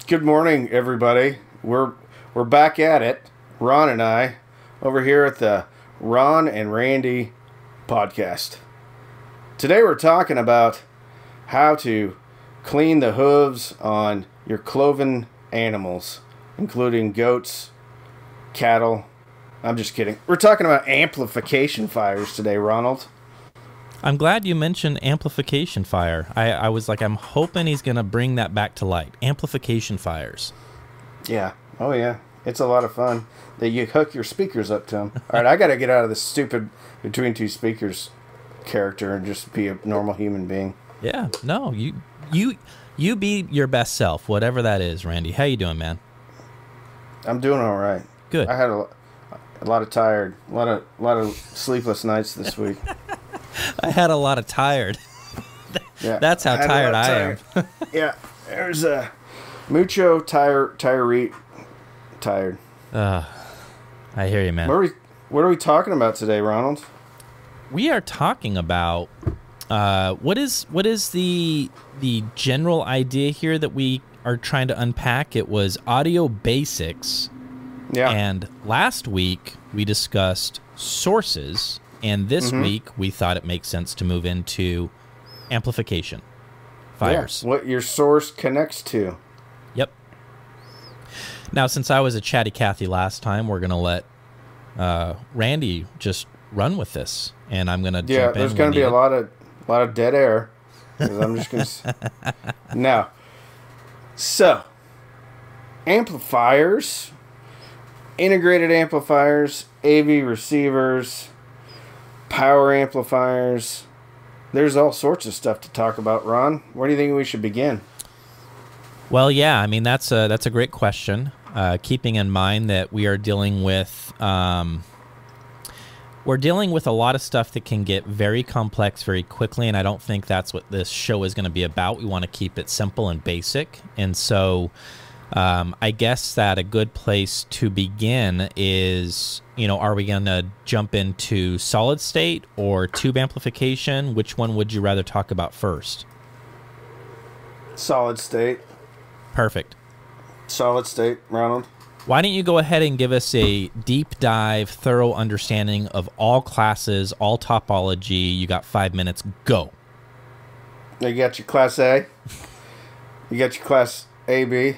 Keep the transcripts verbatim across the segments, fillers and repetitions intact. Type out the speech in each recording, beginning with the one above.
Good morning, everybody. We're we're back at it, Ron and I, over here at the Ron and Randy podcast. Today we're talking about how to clean the hooves on your cloven animals, including goats, cattle. I'm just kidding. We're talking about amplification fires today, Ronald. I'm glad you mentioned amplification fire. I, I was like, I'm hoping he's going to bring that back to light. Amplification fires. Yeah. Oh, yeah. It's a lot of fun. That you hook your speakers up to them. All right, I got to get out of this stupid between two speakers character and just be a normal human being. Yeah. No, you you you be your best self, whatever that is, Randy. How you doing, man? I'm doing all right. Good. I had a, a lot of tired, a lot of a lot of sleepless nights this week. I had a lot of tired. Yeah, That's how I tired I tired. am. Yeah, there's a mucho tire tiree tired. Uh, I hear you, man. What are we What are we talking about today, Ronald? We are talking about uh, what is what is the the general idea here that we are trying to unpack. It was audio basics. Yeah. And last week we discussed sources. And this mm-hmm. week, we thought it makes sense to move into amplification fires. Yeah, what your source connects to. Yep. Now, since I was a chatty Cathy last time, we're going to let uh, Randy just run with this. And I'm going to yeah, jump in. there's going to be a lot of a lot of dead air. Because I'm just going to... Now, so, amplifiers, integrated amplifiers, A V receivers... power amplifiers. There's all sorts of stuff to talk about, Ron. Where do you think we should begin? Well, yeah, I mean, that's a, that's a great question. Uh, keeping in mind that we are dealing with... Um, we're dealing with a lot of stuff that can get very complex very quickly, and I don't think that's what this show is going to be about. We want to keep it simple and basic. And so um, I guess that a good place to begin is... You know, are we going to jump into solid state or tube amplification? Which one would you rather talk about first? Solid state. Perfect. Solid state, Ronald. Why don't you go ahead and give us a deep dive, thorough understanding of all classes, all topology. You got five minutes. Go. You got your class A. You got your class A B.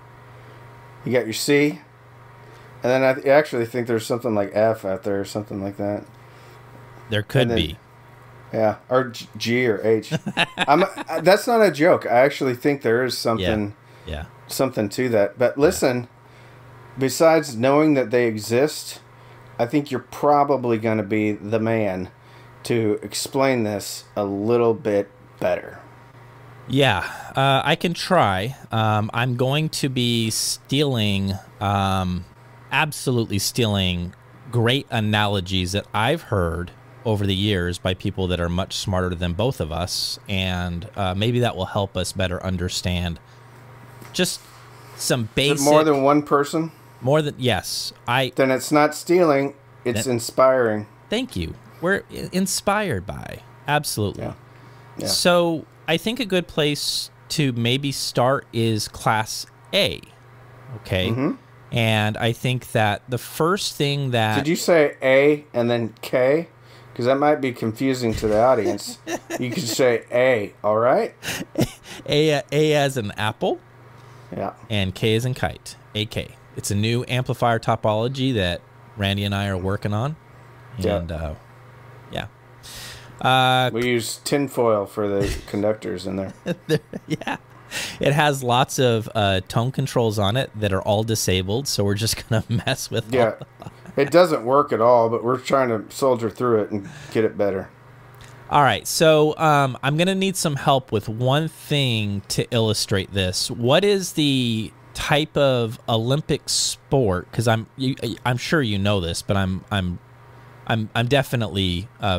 You got your C. And then I th- actually think there's something like F out there or something like that. There could then, be. Yeah, or G, G or H. I'm, I, that's not a joke. I actually think there is something Yeah. yeah. something to that. But listen, yeah. Besides knowing that they exist, I think you're probably going to be the man to explain this a little bit better. Yeah, uh, I can try. Um, I'm going to be stealing... Um, absolutely stealing great analogies that I've heard over the years by people that are much smarter than both of us, and uh, maybe that will help us better understand just some basic... Is it more than one person? More than... Yes. I. Then it's not stealing, it's that, inspiring. Thank you. We're inspired by. Absolutely. Yeah. Yeah. So I think a good place to maybe start is Class A. Okay? Mm-hmm. And I think that the first thing that... Did you say A and then K? Because that might be confusing to the audience. You could say A, all right? A, A as an apple. Yeah. And K as in kite. A K. It's a new amplifier topology that Randy and I are working on. And, yeah. Uh, yeah. Uh, we use tinfoil for the conductors in there. Yeah. It has lots of uh, tone controls on it that are all disabled, so we're just going to mess with Yeah. all It doesn't work at all, but we're trying to soldier through it and get it better. All right, so um, I'm going to need some help with one thing to illustrate this. What is the type of Olympic sport? Because I'm you, I'm sure you know this, but I'm I'm I'm I'm definitely uh,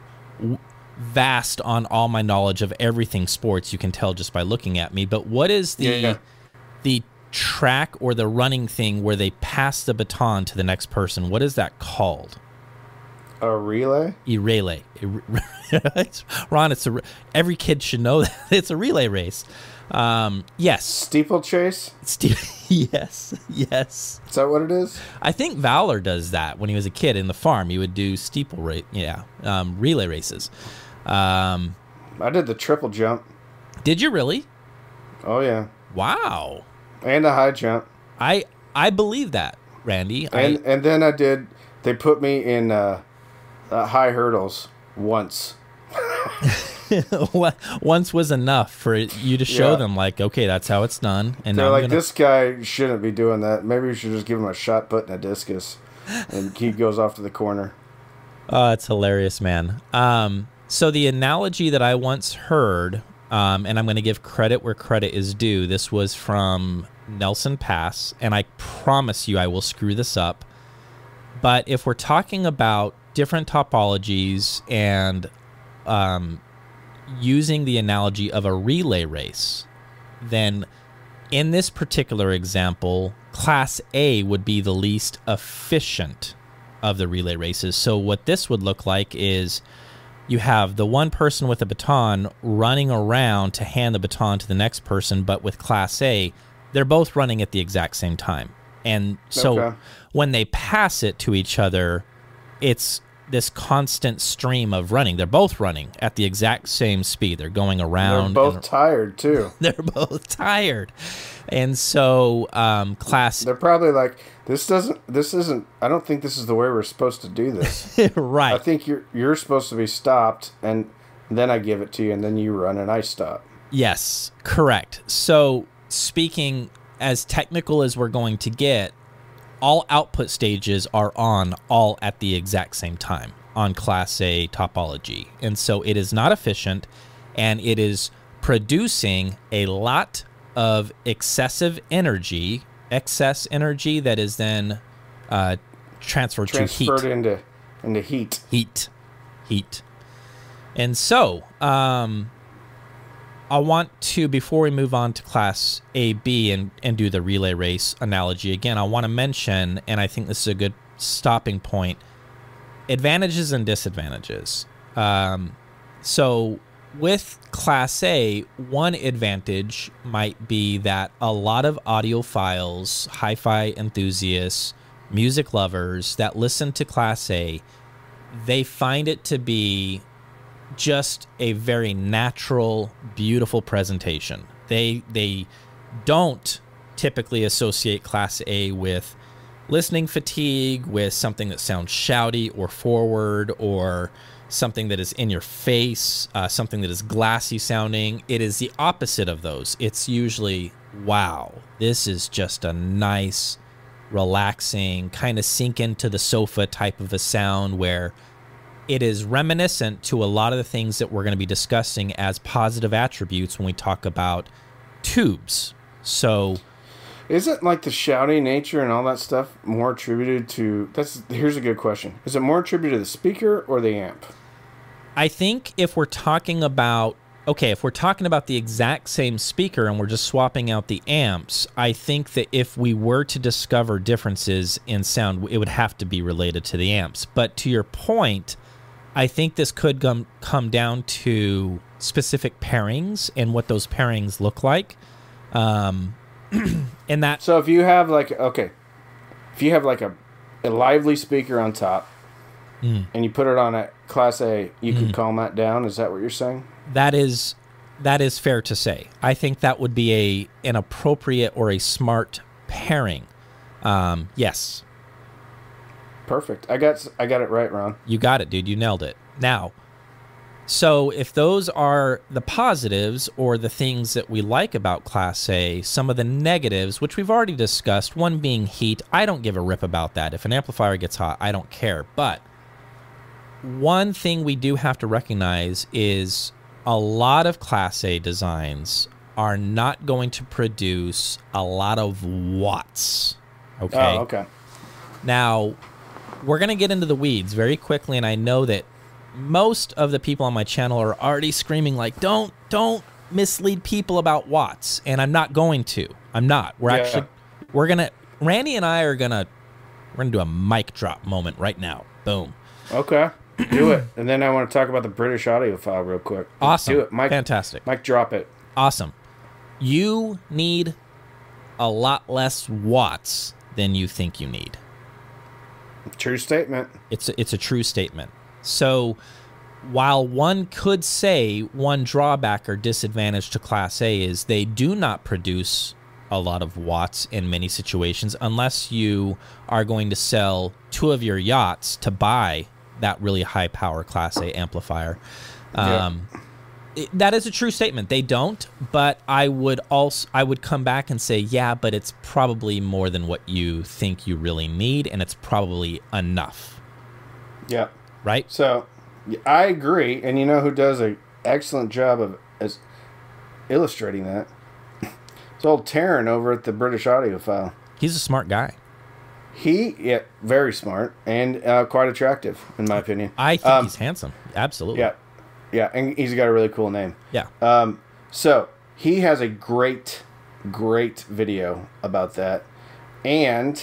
vast on all my knowledge of everything sports. You can tell just by looking at me. But what is the yeah. the track or the running thing where they pass the baton to the next person? What is that called? A relay? A relay. Ron, it's a, every kid should know that. It's a relay race. Um, yes. Steeplechase? Steve, yes, yes. Is that what it is? I think Valor does that when he was a kid in the farm. He would do steeple race, yeah, um, relay races. Um, I did the triple jump. did you really? Oh, yeah. Wow. And a high jump. I I believe that, Randy. And I, and then I did, they put me in uh, uh, high hurdles once. once was enough for you to show Yeah. them, like, okay, that's how it's done. And They're now I'm like, gonna- this guy shouldn't be doing that. Maybe we should just give him a shot put and a discus. And he goes off to the corner. Oh, it's hilarious, man. Um, so the analogy that I once heard, um, and I'm going to give credit where credit is due. This was from Nelson Pass, and I promise you I will screw this up. But if we're talking about different topologies and um, using the analogy of a relay race, then in this particular example, Class A would be the least efficient of the relay races. So what this would look like is you have the one person with a baton running around to hand the baton to the next person, but with Class A, they're both running at the exact same time. And so Okay. when they pass it to each other, it's this constant stream of running. They're both running at the exact same speed. They're going They're around. both and- tired, too. they're both tired. And so um, Class They're probably like, this doesn't, this isn't, I don't think this is the way we're supposed to do this. right. I think you're you're supposed to be stopped, and then I give it to you, and then you run, and I stop. Yes, correct. So speaking as technical as we're going to get, all output stages are on all at the exact same time on Class A topology. And so it is not efficient, and it is producing a lot of excessive energy, excess energy that is then uh, transferred, Transferred to heat. into into heat. Heat. Heat. And so, um, I want to, before we move on to Class A, B, and, and do the relay race analogy again, I want to mention, and I think this is a good stopping point, advantages and disadvantages. Um, so with Class A, one advantage might be that a lot of audiophiles, hi-fi enthusiasts, music lovers that listen to Class A, they find it to be just a very natural, beautiful presentation. They they don't typically associate Class A with listening fatigue, with something that sounds shouty or forward, or something that is in your face, uh, something that is glassy sounding. It is the opposite of those. It's usually, wow, this is just a nice, relaxing, kind of sink into the sofa type of a sound where it is reminiscent to a lot of the things that we're going to be discussing as positive attributes when we talk about tubes. So, Isn't like the shouty nature and all that stuff more attributed to? That's here's a good question. Is it more attributed to the speaker or the amp? I think if we're talking about, okay, if we're talking about the exact same speaker and we're just swapping out the amps, I think that if we were to discover differences in sound, it would have to be related to the amps. But to your point, I think this could come come down to specific pairings and what those pairings look like. Um, and that, So if you have like okay, if you have like a, a lively speaker on top, Mm. and you put it on a Class A, you could calm that down. Is that what you're saying? that is that is fair to say. I think that would be a an appropriate or a smart pairing. Um, yes, Perfect. I got I got it right, Ron. you got it, dude. You nailed it. Now, so if those are the positives or the things that we like about Class A, some of the negatives, which we've already discussed, one being heat, I don't give a rip about that. If an amplifier gets hot, I don't care. But one thing we do have to recognize is a lot of Class A designs are not going to produce a lot of watts. Okay. Oh, okay. Now, we're going to get into the weeds very quickly, and I know that most of the people on my channel are already screaming like, don't, don't mislead people about watts. And I'm not going to. I'm not. We're Yeah. actually, we're going to, Randy and I are going to, we're going to do a mic drop moment right now. Boom. Okay. Do it. And then I want to talk about the British audiophile real quick. Awesome. Do it. Mike, Fantastic. Mike, drop it. Awesome. You need a lot less watts than you think you need. True statement. It's a, it's a true statement. So while one could say one drawback or disadvantage to Class A is they do not produce a lot of watts in many situations unless you are going to sell two of your yachts to buy that really high power Class A amplifier. Um, Yeah. it- that is a true statement. They don't, but I would also I would come back and say, yeah, but it's probably more than what you think you really need, and it's probably enough, Yeah. right? So, I agree, and you know who does an excellent job of as illustrating that? It's old Taryn over at the British Audiophile. He's a smart guy. He, yeah, very smart and uh, quite attractive, in my opinion. I think Um, he's handsome. Absolutely. Yeah, yeah, and he's got a really cool name. Yeah. Um, so he has a great, great video about that, and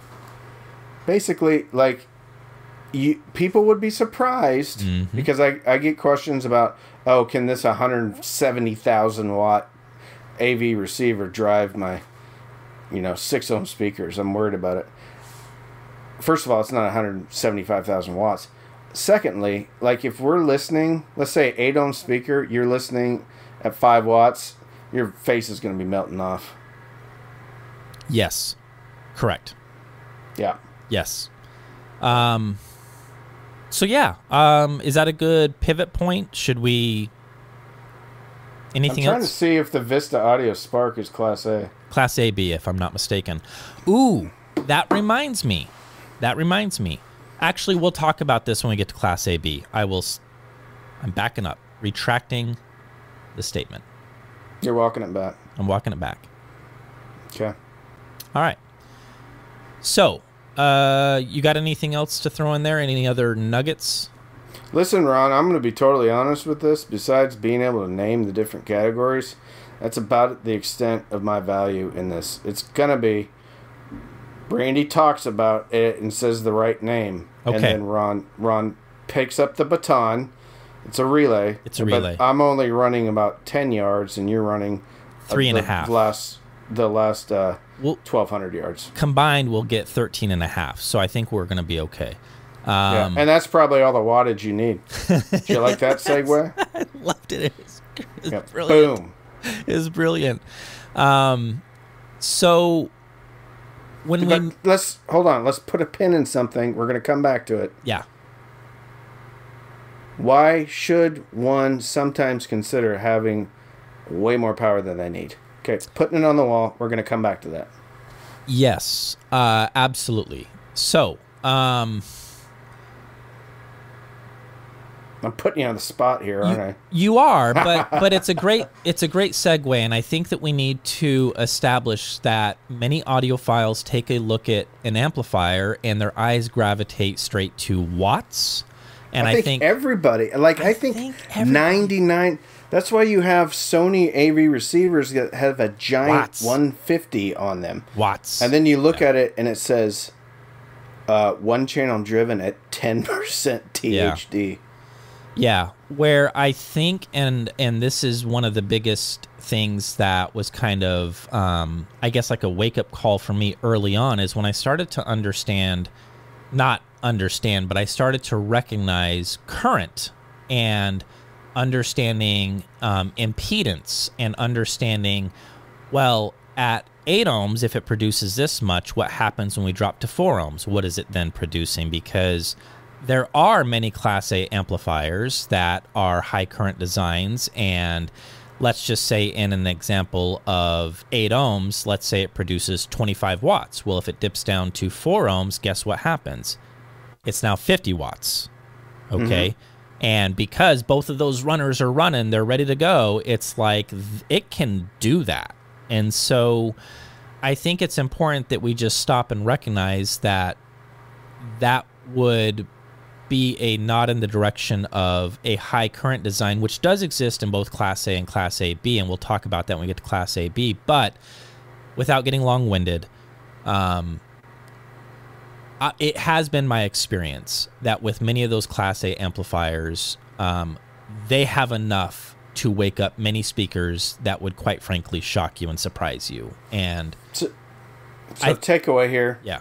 basically, like, you people would be surprised Mm-hmm. because I I get questions about, oh, can this one hundred seventy thousand watt A V receiver drive my, you know, six ohm speakers? I'm worried about it. First of all, it's not one hundred seventy-five thousand watts. Secondly, like if we're listening, let's say eight ohm speaker, you're listening at five watts, your face is going to be melting off. Yes. Correct. Yeah. Yes. Um. So yeah. Um. Is that a good pivot point? Should we? Anything I'm trying else? to see if the Vista Audio Spark is Class A. Class A B, if I'm not mistaken. Ooh, that reminds me. That reminds me. Actually, we'll talk about this when we get to Class A B. I will. s- I'm backing up, retracting the statement. You're walking it back. I'm walking it back. Okay. All right. So, uh, you got anything else to throw in there? Any other nuggets? Listen, Ron, I'm going to be totally honest with this. Besides being able to name the different categories, that's about the extent of my value in this. It's going to be Brandy talks about it and says the right name. Okay. And then Ron Ron picks up the baton. It's a relay. It's a but relay. I'm only running about ten yards, and you're running Three and a the half. Last, the last uh, Well, twelve hundred yards. combined, we'll get thirteen and a half. So I think we're going to be okay. Yeah, Um, and that's probably all the wattage you need. Do you like that segue? I loved it. It was, it was Yeah, brilliant. boom. It was brilliant. Um, so when But we, let's hold on. Let's put a pin in something. We're going to come back to it. yeah, Why should one sometimes consider having way more power than they need? Okay, putting it on the wall. We're going to come back to that. yes, uh, absolutely. So, um, I'm putting you on the spot here, aren't I? you are, but but it's a great it's a great segue, and I think that we need to establish that many audiophiles take a look at an amplifier and their eyes gravitate straight to watts. And I I think, think, everybody, like I, I think, think everybody- ninety-nine. That's why you have Sony A V receivers that have a giant Watts. one fifty on them. watts. And then you look at it and it says uh, one channel driven at ten percent T H D. Yeah, where I think, and and this is one of the biggest things that was kind of, um, I guess, like a wake up call for me early on, is when I started to understand, not understand, but I started to recognize current and understanding um, impedance and understanding, well, at eight ohms, if it produces this much, what happens when we drop to four ohms? What is it then producing? Because there are many Class A amplifiers that are high current designs, and let's just say in an example of eight ohms, let's say it produces twenty-five watts. Well, if it dips down to four ohms, guess what happens? It's now fifty watts. Okay. Mm-hmm. And because both of those runners are running, they're ready to go, it's like th- it can do that. And so I think it's important that we just stop and recognize that that would be a nod in the direction of a high current design, which does exist in both Class A and Class A B, and we'll talk about that when we get to Class A B. But without getting long-winded, um, uh, it has been my experience that with many of those Class A amplifiers, um, they have enough to wake up many speakers that would quite frankly shock you and surprise you. And So, so I- takeaway here. yeah,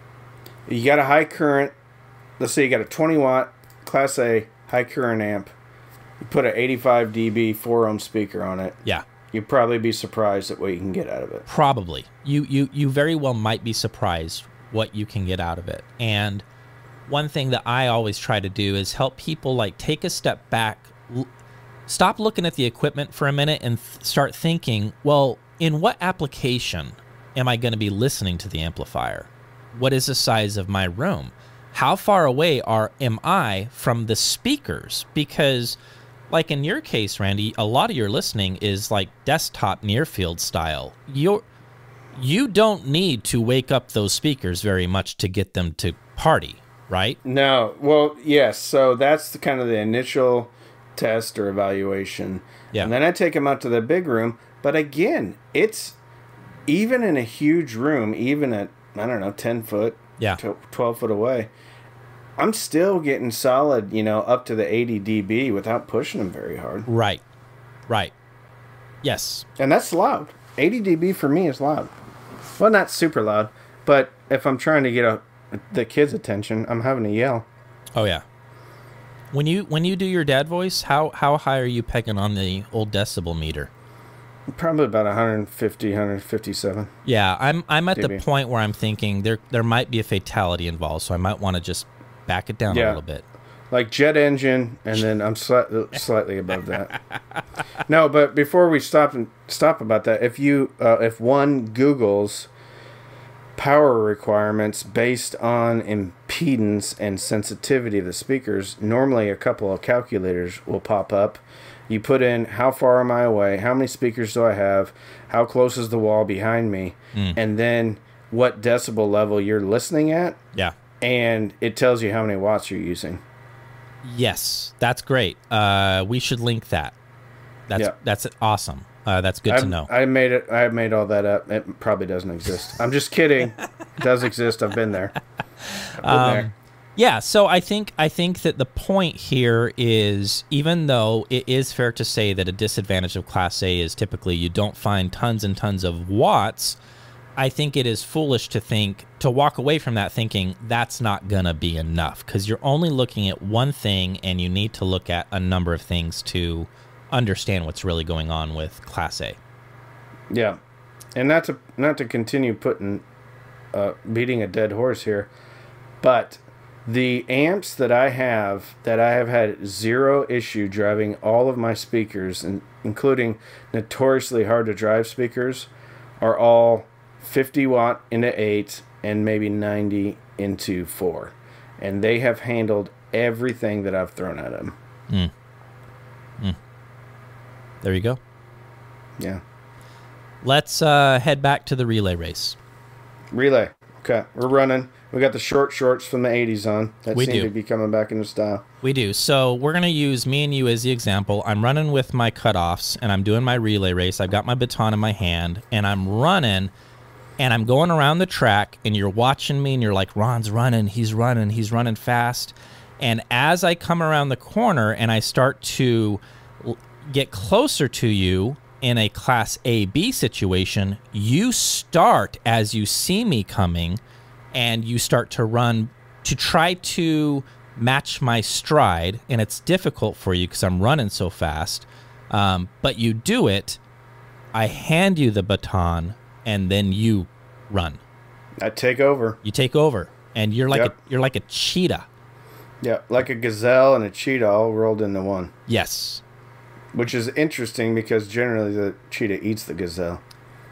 You got a high current. Let's say you got a twenty watt Class A high current amp. You put an eighty-five D B four ohm speaker on it. yeah. You'd probably be surprised at what you can get out of it. Probably. You you you very well might be surprised what you can get out of it. And one thing that I always try to do is help people like take a step back, l- stop looking at the equipment for a minute and th- start thinking, well, in what application am I going to be listening to the amplifier? What is the size of my room? How far away are am I from the speakers? Because like in your case, Randy, a lot of your listening is like desktop near field style. You're, you don't need to wake up those speakers very much to get them to party, right? No. Well, yes. So that's the kind of the initial test or evaluation. Yeah. And then I take them out to the big room. But again, it's even in a huge room, even at, I don't know, ten foot, Yeah. tw- twelve foot away, I'm still getting solid, you know, up to the eighty D B without pushing them very hard. Right. Right. Yes. And that's loud. eighty D B for me is loud. Well, not super loud, but if I'm trying to get a, the kids' attention, I'm having to yell. Oh yeah. When you when you do your dad voice, how how high are you pegging on the old decibel meter? Probably about one fifty, one fifty-seven. Yeah, I'm I'm at D B. the point where I'm thinking there there might be a fatality involved, so I might want to just back it down a Yeah. little bit. Like jet engine, and then I'm sli- slightly above that. No, but before we stop and stop about that, if you uh, if one Googles power requirements based on impedance and sensitivity of the speakers, normally a couple of calculators will pop up. You put in how far am I away, how many speakers do I have, how close is the wall behind me, Mm. and then what decibel level you're listening at, Yeah. and it tells you how many watts you're using. Yes, that's great. Uh, we should link that. That's Yeah. that's awesome. Uh, that's good I, to know. I made it. I made all that up. It probably doesn't exist. I'm just kidding. It does exist. I've been there. I've been Um, there. Yeah, so I think I think that the point here is, even though it is fair to say that a disadvantage of Class A is typically you don't find tons and tons of watts, I think it is foolish to think to walk away from that thinking that's not gonna be enough, because you're only looking at one thing and you need to look at a number of things to understand what's really going on with Class A. Yeah, and not to not to continue putting uh, beating a dead horse here, but the amps that I have that I have had zero issue driving all of my speakers, and including notoriously hard to drive speakers, are all fifty watt into eight and maybe ninety into four, and they have handled everything that I've thrown at them. Mm. Mm. There you go. Yeah. Let's uh, head back to the relay race. Relay. Okay, we're running. We got the short shorts from the eighties on. That We seem do. to be coming back into style. We do. So we're going to use me and you as the example. I'm running with my cutoffs, and I'm doing my relay race. I've got my baton in my hand, and I'm running, and I'm going around the track, and you're watching me, and you're like, Ron's running, he's running, he's running fast. And as I come around the corner and I start to l- get closer to you in a Class A B situation, you start, as you see me coming, and you start to run to try to match my stride, and it's difficult for you because I'm running so fast, um, but you do it. I hand you the baton, and then you run. I take over. You take over, and you're like Yep. a, you're like a cheetah. Yeah, like a gazelle and a cheetah all rolled into one. Yes. Which is interesting because generally the cheetah eats the gazelle.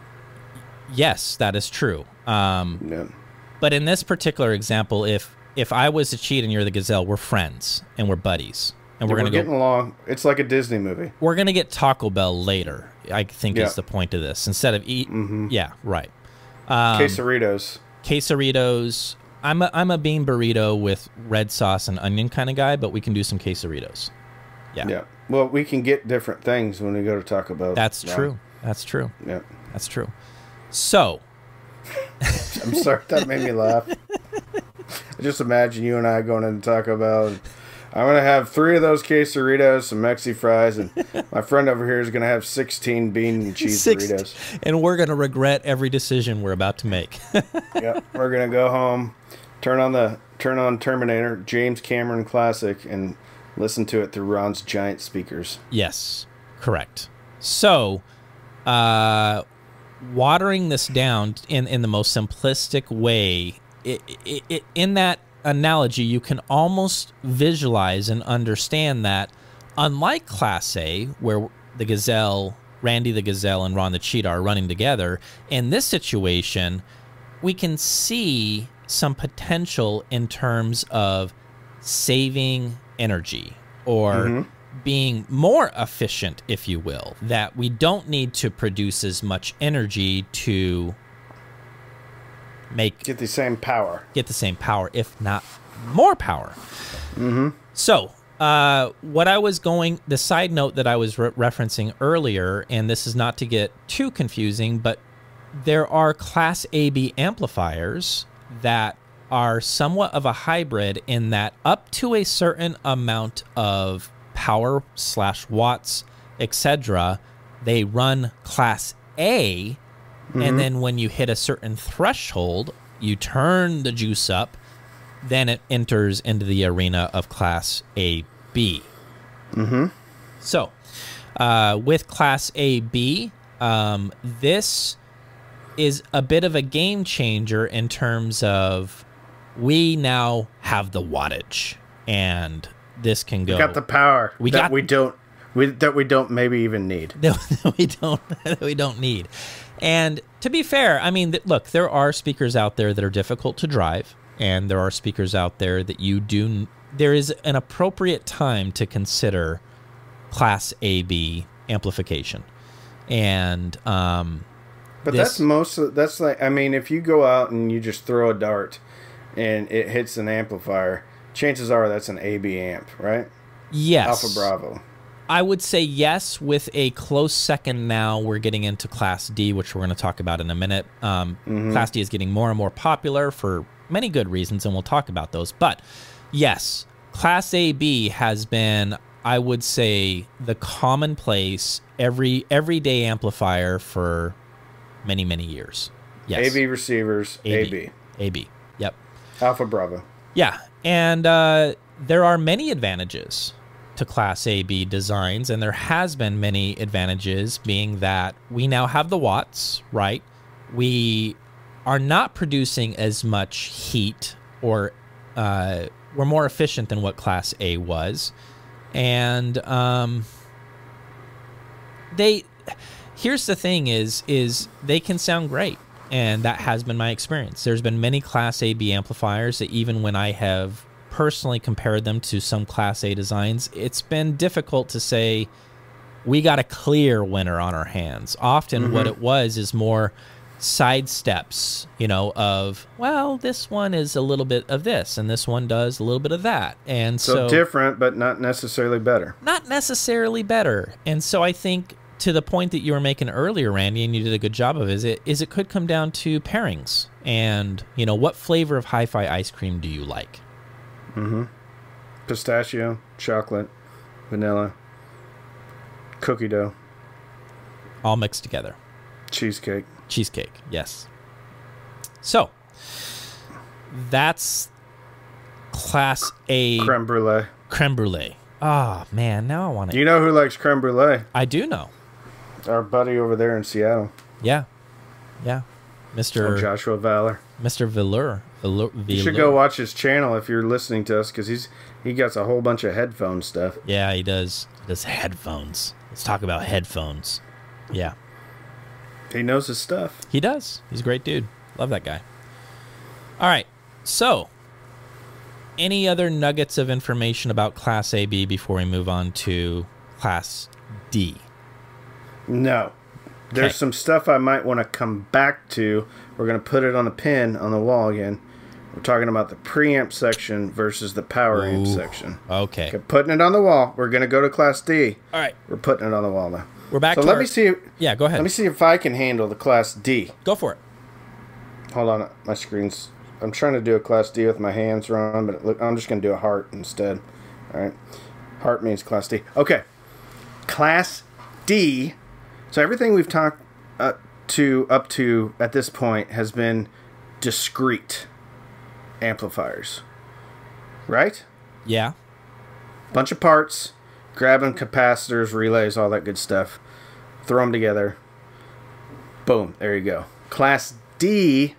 Yes, that is true. Um, Yeah. but in this particular example, if if I was the cheetah and you're the gazelle, we're friends and we're buddies, and we're We're gonna go. getting along. It's like a Disney movie. We're gonna get Taco Bell later. I think Yeah. is the point of this. Instead of eat, Mhm. yeah, right. Um, Quesaritos. quesaritos. I'm a, I'm a bean burrito with red sauce and onion kind of guy, but we can do some quesaritos. Yeah, Yeah. Well, we can get different things when we go to Taco Bell. that's Yeah. true. That's true. Yeah. That's true. So, I'm sorry, that made me laugh. I just imagine you and I going into Taco Bell and I'm going to have three of those quesadillas, some Mexi fries, and my friend over here is going to have sixteen bean and cheese Six, burritos. And we're going to regret every decision we're about to make. Yep, we're going to go home, turn on the turn on Terminator, James Cameron Classic, and listen to it through Ron's giant speakers. Yes, correct. So, uh, watering this down in, in the most simplistic way, it, it, it, in that analogy, you can almost visualize and understand that unlike Class A, where the Gazelle, Randy the Gazelle, and Ron the Cheetah are running together, in this situation, we can see some potential in terms of saving energy or mm-hmm. being more efficient, if you will, that we don't need to produce as much energy to make get the same power get the same power, if not more power. Mm-hmm. So uh what I was going the side note that I was re- referencing earlier, and this is not to get too confusing, but there are Class A B amplifiers that are somewhat of a hybrid in that up to a certain amount of power slash watts, etc., they run Class A. Mm-hmm. And then when you hit a certain threshold, you turn the juice up, then it enters into the arena of Class A B. Mm-hmm. So, uh, with Class A B, um, this is a bit of a game changer in terms of we now have the wattage, and this can go. We got the power we that got, we don't we, that we don't maybe even need. That we don't that we don't need. And to be fair, I mean, look, there are speakers out there that are difficult to drive, and there are speakers out there that you do. There is an appropriate time to consider Class A B amplification, and um, but this, that's most. Of, that's like I mean, if you go out and you just throw a dart, and it hits an amplifier, chances are that's an A B amp, right? Yes. Alpha Bravo. I would say yes, with a close second now. We're getting into Class D, which we're going to talk about in a minute. Um, mm-hmm. Class D is getting more and more popular for many good reasons, and we'll talk about those. But yes, Class A B has been, I would say, the commonplace, every everyday amplifier for many, many years. Yes. A B receivers, A B. A B, yep. Alpha Bravo. Yeah, and uh, there are many advantages to Class A B designs, and there has been many advantages, being that we now have the watts, right? We are not producing as much heat, or uh, we're more efficient than what Class A was. And um, they, here's the thing is, is they can sound great. And that has been my experience. There's been many Class A B amplifiers that even when I have personally compared them to some Class A designs, it's been difficult to say we got a clear winner on our hands. Often mm-hmm. what it was is more side steps, you know, of, well, this one is a little bit of this and this one does a little bit of that. And so, so different, but not necessarily better. Not necessarily better. And so I think, to the point that you were making earlier, Randy, and you did a good job of, is it is it could come down to pairings. And, you know, what flavor of hi-fi ice cream do you like? Mm-hmm. Pistachio, chocolate, vanilla, cookie dough. All mixed together. Cheesecake. Cheesecake, yes. So, that's Class A. Creme brulee. Creme brulee. Oh, man, now I want to... You know who likes creme brulee? I do know. Our buddy over there in Seattle. Yeah. Yeah. Mister Oh, Joshua Valor. Mister Velour. Velour. You should go watch his channel if you're listening to us, because he's he got a whole bunch of headphone stuff. Yeah, he does. He does headphones. Let's talk about headphones. Yeah. He knows his stuff. He does. He's a great dude. Love that guy. All right. So, any other nuggets of information about Class A B before we move on to Class D? No. There's Okay. some stuff I might want to come back to. We're going to put it on the pin on the wall again. We're talking about the preamp section versus the power amp Ooh. section. Okay. Okay, putting it on the wall. We're going to go to Class D. All right. We're putting it on the wall now. We're back So to let our- me see. Yeah, go ahead. Let me see if I can handle the Class D. Go for it. Hold on, my screen's. I'm trying to do a Class D with my hands, Ron, but look, I'm just going to do a heart instead. All All right. Heart means Class D. Okay. Class D. So everything we've talked uh, to up to at this point has been discrete amplifiers. Right? Yeah. Bunch of parts, grabbing capacitors, relays, all that good stuff. Throw them together. Boom. There you go. Class D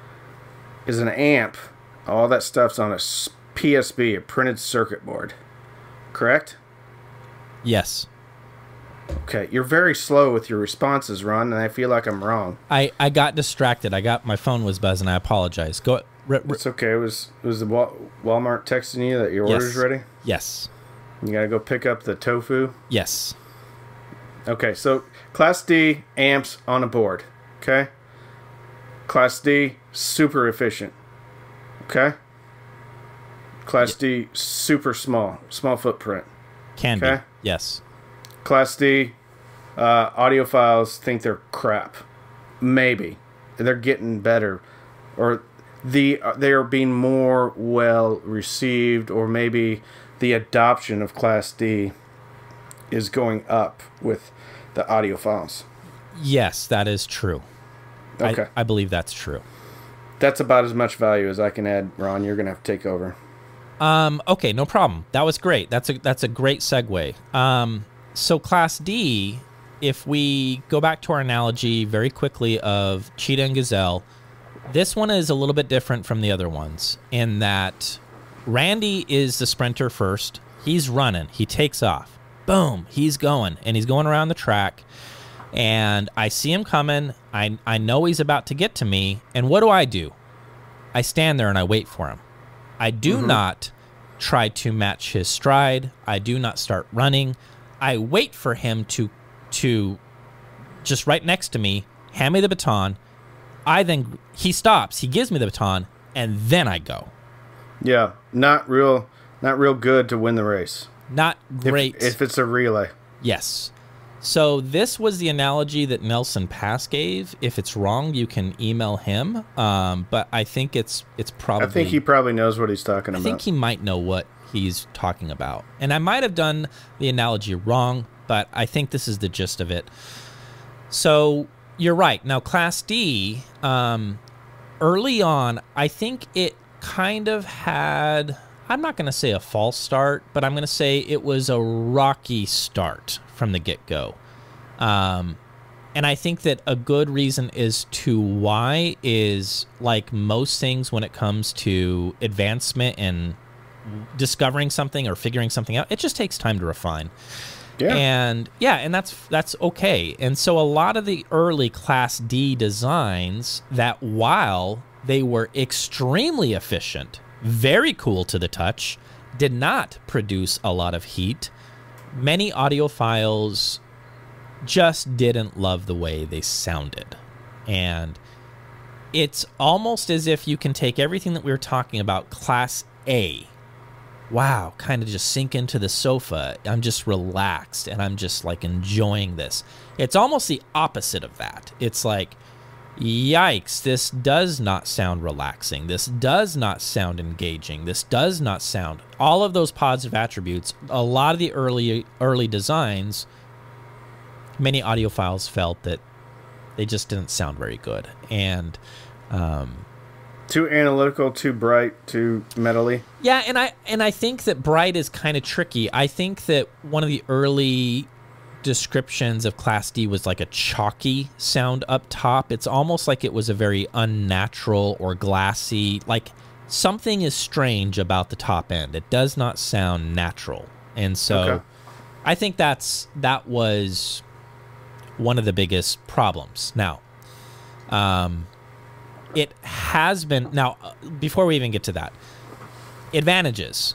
is an amp. All that stuff's on a P S B, a printed circuit board. Correct? Yes. Okay. You're very slow with your responses, Ron, and I feel like I'm wrong. I, I got distracted. I got my phone was buzzing. I apologize. Go. R- r- It's okay. It was it was the Wal- Walmart texting you that your yes. order's ready? Yes. You gotta go pick up the tofu? Yes. Okay, so Class D amps on a board. Okay? Class D, super efficient. Okay? Class D, super small. Small footprint. Can Okay. be. Yes. Class D, uh, audiophiles think they're crap. Maybe. They're getting better. Or the uh, they are being more well received, or maybe the adoption of Class D is going up with the audiophiles. Yes, that is true. Okay. I, I believe that's true. That's about as much value as I can add, Ron. You're going to have to take over. Um, okay, no problem. That was great. That's a that's a great segue. Um, so Class D, if we go back to our analogy very quickly of Cheetah and Gazelle, this one is a little bit different from the other ones in that Randy is the sprinter first. He's running. He takes off. Boom, he's going, and he's going around the track. And I see him coming. I I know he's about to get to me. And what do I do? I stand there and I wait for him. I do mm-hmm. not try to match his stride. I do not start running. I wait for him to to just right next to me, hand me the baton. I then he stops. He gives me the baton, and then I go. Yeah, not real, not real good to win the race. Not great if, if it's a relay. Yes. So this was the analogy that Nelson Pass gave. If it's wrong, you can email him. Um, but I think it's it's probably. I think he probably knows what he's talking I about. I think he might know what he's talking about, and I might have done the analogy wrong, but I think this is the gist of it. So you're right. Now, Class D, um, early on, I think it kind of had. I'm not going to say a false start, but I'm going to say it was a rocky start from the get-go. Um, and I think that a good reason is to why is, like most things when it comes to advancement and discovering something or figuring something out, it just takes time to refine. Yeah. And yeah, and that's that's okay. And so a lot of the early Class D designs that while they were extremely efficient, very cool to the touch, did not produce a lot of heat. Many audiophiles just didn't love the way they sounded. And it's almost as if you can take everything that we were talking about, Class A. Wow, kind of just sink into the sofa. I'm just relaxed and I'm just like enjoying this. It's almost the opposite of that. It's like, yikes, this does not sound relaxing. This does not sound engaging. This does not sound... All of those positive attributes, a lot of the early early designs, many audiophiles felt that they just didn't sound very good. And... Um, too analytical, too bright, too metally. Yeah, and I and I think that bright is kind of tricky. I think that one of the early descriptions of Class D was like a chalky sound up top. It's almost like it was a very unnatural or glassy, like something is strange about the top end. It does not sound natural. And so okay. I think that's that was one of the biggest problems. Now, um, it has been, now, before we even get to that, advantages.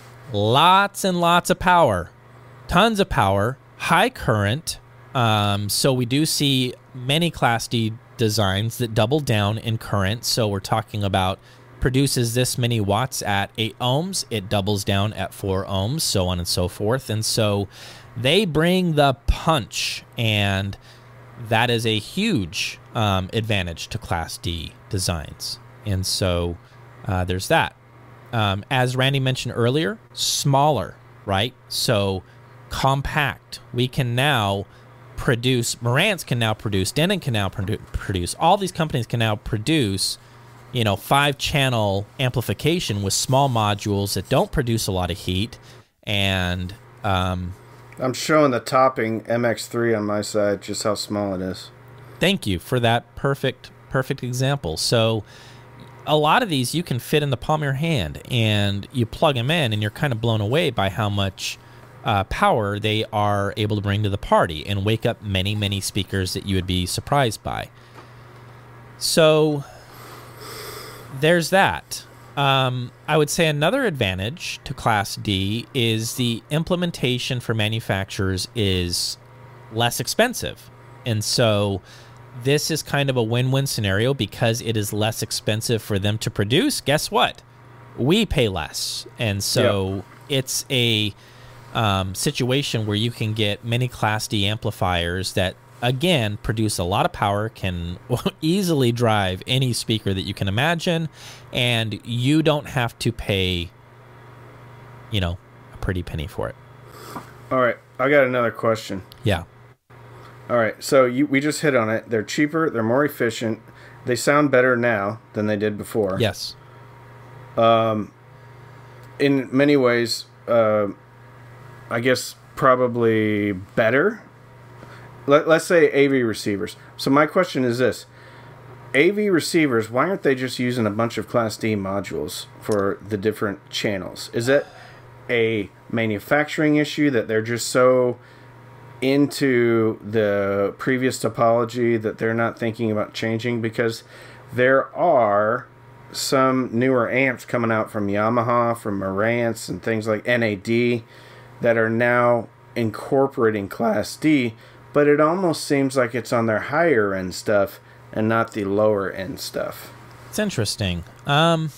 Lots and lots of power. Tons of power. High current, um, so we do see many Class D designs that double down in current. So we're talking about produces this many watts at eight ohms, it doubles down at four ohms, so on and so forth. And so they bring the punch, and that is a huge um, advantage to Class D designs. And so uh, there's that. Um, as Randy mentioned earlier, smaller. right? So compact. We can now produce, Marantz can now produce, Denon can now produ- produce, all these companies can now produce, you know, five-channel amplification with small modules that don't produce a lot of heat. And um, I'm showing the topping M X three on my side, just how small it is. Thank you for that perfect, perfect example. So a lot of these you can fit in the palm of your hand, and you plug them in, and you're kind of blown away by how much uh, power they are able to bring to the party and wake up many, many speakers that you would be surprised by. So there's that. Um, I would say another advantage to Class D is the implementation for manufacturers is less expensive. And so this is kind of a win-win scenario because it is less expensive for them to produce. Guess what? We pay less. And so yep. it's a um, situation where you can get many Class D amplifiers that, again, produce a lot of power, can easily drive any speaker that you can imagine, and you don't have to pay, you know, a pretty penny for it. All right, I got another question. Yeah. All right, so you, we just hit on it. They're cheaper, they're more efficient, they sound better now than they did before. Yes. Um, in many ways, uh, I guess probably better. Let, let's say A V receivers. So my question is this. A V receivers, why aren't they just using a bunch of Class D modules for the different channels? Is it a manufacturing issue that they're just so into the previous topology that they're not thinking about changing? Because there are some newer amps coming out from Yamaha, from Marantz, and things like N A D that are now incorporating Class D, but it almost seems like it's on their higher end stuff and not the lower end stuff. It's interesting. Um,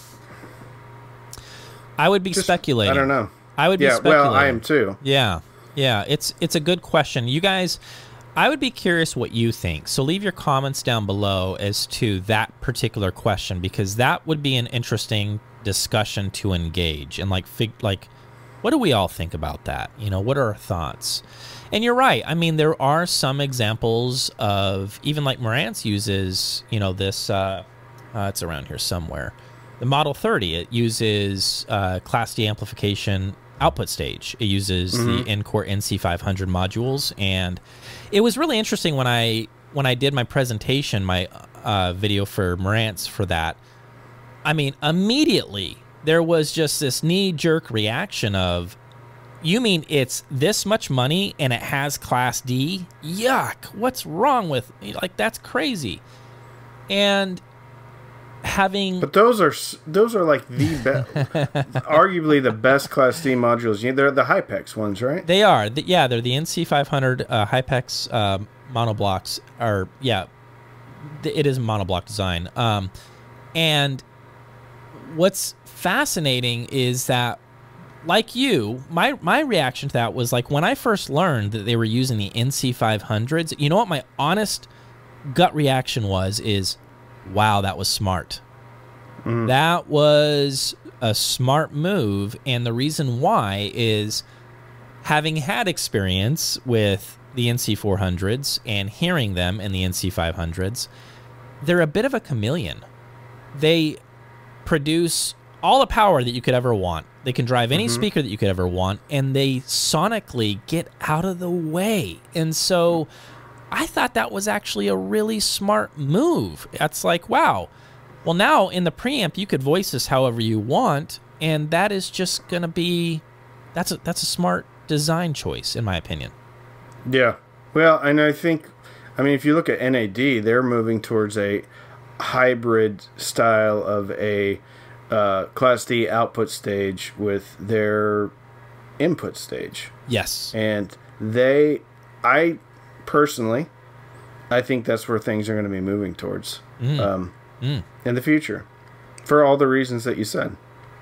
I would be Just, speculating. I don't know. I would yeah, be speculating. Well, I am too. Yeah. Yeah. It's it's a good question. You guys, I would be curious what you think. So leave your comments down below as to that particular question, because that would be an interesting discussion to engage and like fig- like what do we all think about that? You know, what are our thoughts? And you're right. I mean, there are some examples of, even like Marantz uses, you know, this, uh, uh, it's around here somewhere. The Model thirty, it uses uh, Class D amplification output stage. It uses mm-hmm. the Encore N C five hundred modules. And it was really interesting when I when I did my presentation, my uh, video for Marantz for that. I mean, immediately there was just this knee-jerk reaction of, you mean it's this much money and it has Class D? Yuck. What's wrong with, like, that's crazy. And having... But those are, those are like the best, arguably the best Class D modules. They're the Hypex ones, right? They are. Yeah, they're the N C five hundred uh, Hypex uh, monoblocks. Are, yeah, it is a monoblock design. Um, and what's fascinating is that, like you, my my reaction to that was like when I first learned that they were using the N C five hundreds, you know what my honest gut reaction was is, wow, that was smart. Mm. That was a smart move, and the reason why is having had experience with the N C four hundreds and hearing them in the N C five hundreds, they're a bit of a chameleon. They produce all the power that you could ever want. They can drive any mm-hmm. speaker that you could ever want, and they sonically get out of the way. And so I thought that was actually a really smart move. It's like, wow, well, now in the preamp, you could voice this however you want, and that is just going to be, that's a, that's a smart design choice, in my opinion. Yeah. Well, and I think, I mean, if you look at N A D, they're moving towards a hybrid style of a Uh, Class D output stage with their input stage. Yes. And they, I personally, I think that's where things are going to be moving towards mm. Um, mm. in the future for all the reasons that you said.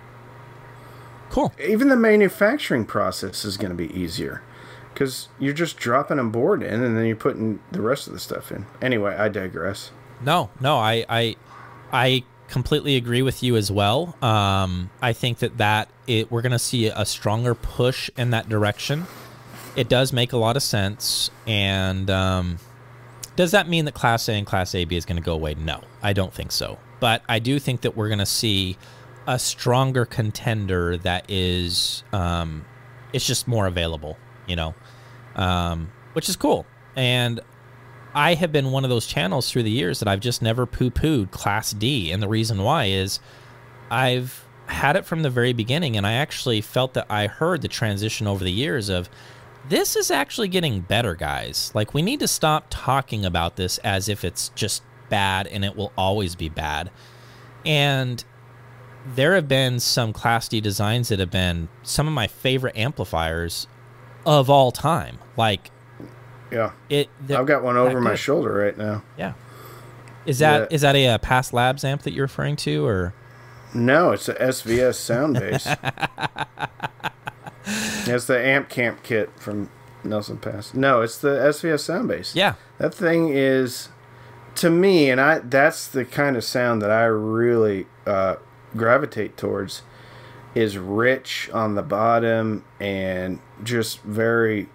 Cool. Even the manufacturing process is going to be easier because you're just dropping a board in and then you're putting the rest of the stuff in. Anyway, I digress. No, no, I, I, I completely agree with you as well. Um, I think that that it we're going to see a stronger push in that direction. It does make a lot of sense. And um, does that mean that Class A and Class A B is going to go away? No, I don't think so. But I do think that we're going to see a stronger contender that is, um, it's just more available, you know, um, which is cool. And I have been one of those channels through the years that I've just never poo-pooed Class D. And the reason why is I've had it from the very beginning, and I actually felt that I heard the transition over the years of, this is actually getting better, guys. Like, we need to stop talking about this as if it's just bad and it will always be bad. And there have been some Class D designs that have been some of my favorite amplifiers of all time. Like, yeah, it. I've got one over my shoulder right now. Yeah, is that Yeah. is that a, uh Past Labs amp that you're referring to, or? No, it's a S V S sound base. It's the Amp Camp kit from Nelson Pass. No, it's the S V S sound base. Yeah, that thing is, to me, and I that's the kind of sound that I really uh, gravitate towards, is rich on the bottom and just very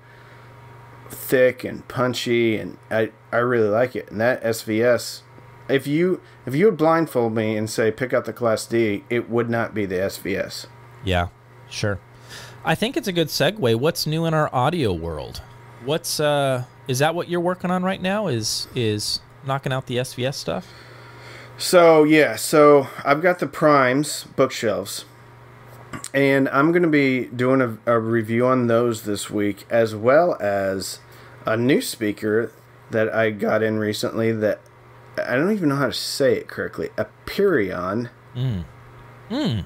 thick and punchy, and I, I really like it. And that S V S, if you if you would blindfold me and say pick out the Class D, it would not be the S V S. Yeah, sure. I think it's a good segue. What's new in our audio world? What's uh is that what you're working on right now? Is is knocking out the S V S stuff? So yeah, so I've got the Primes bookshelves, and I'm going to be doing a, a review on those this week, as well as a new speaker that I got in recently that I don't even know how to say it correctly. Aperion Mm. Mm.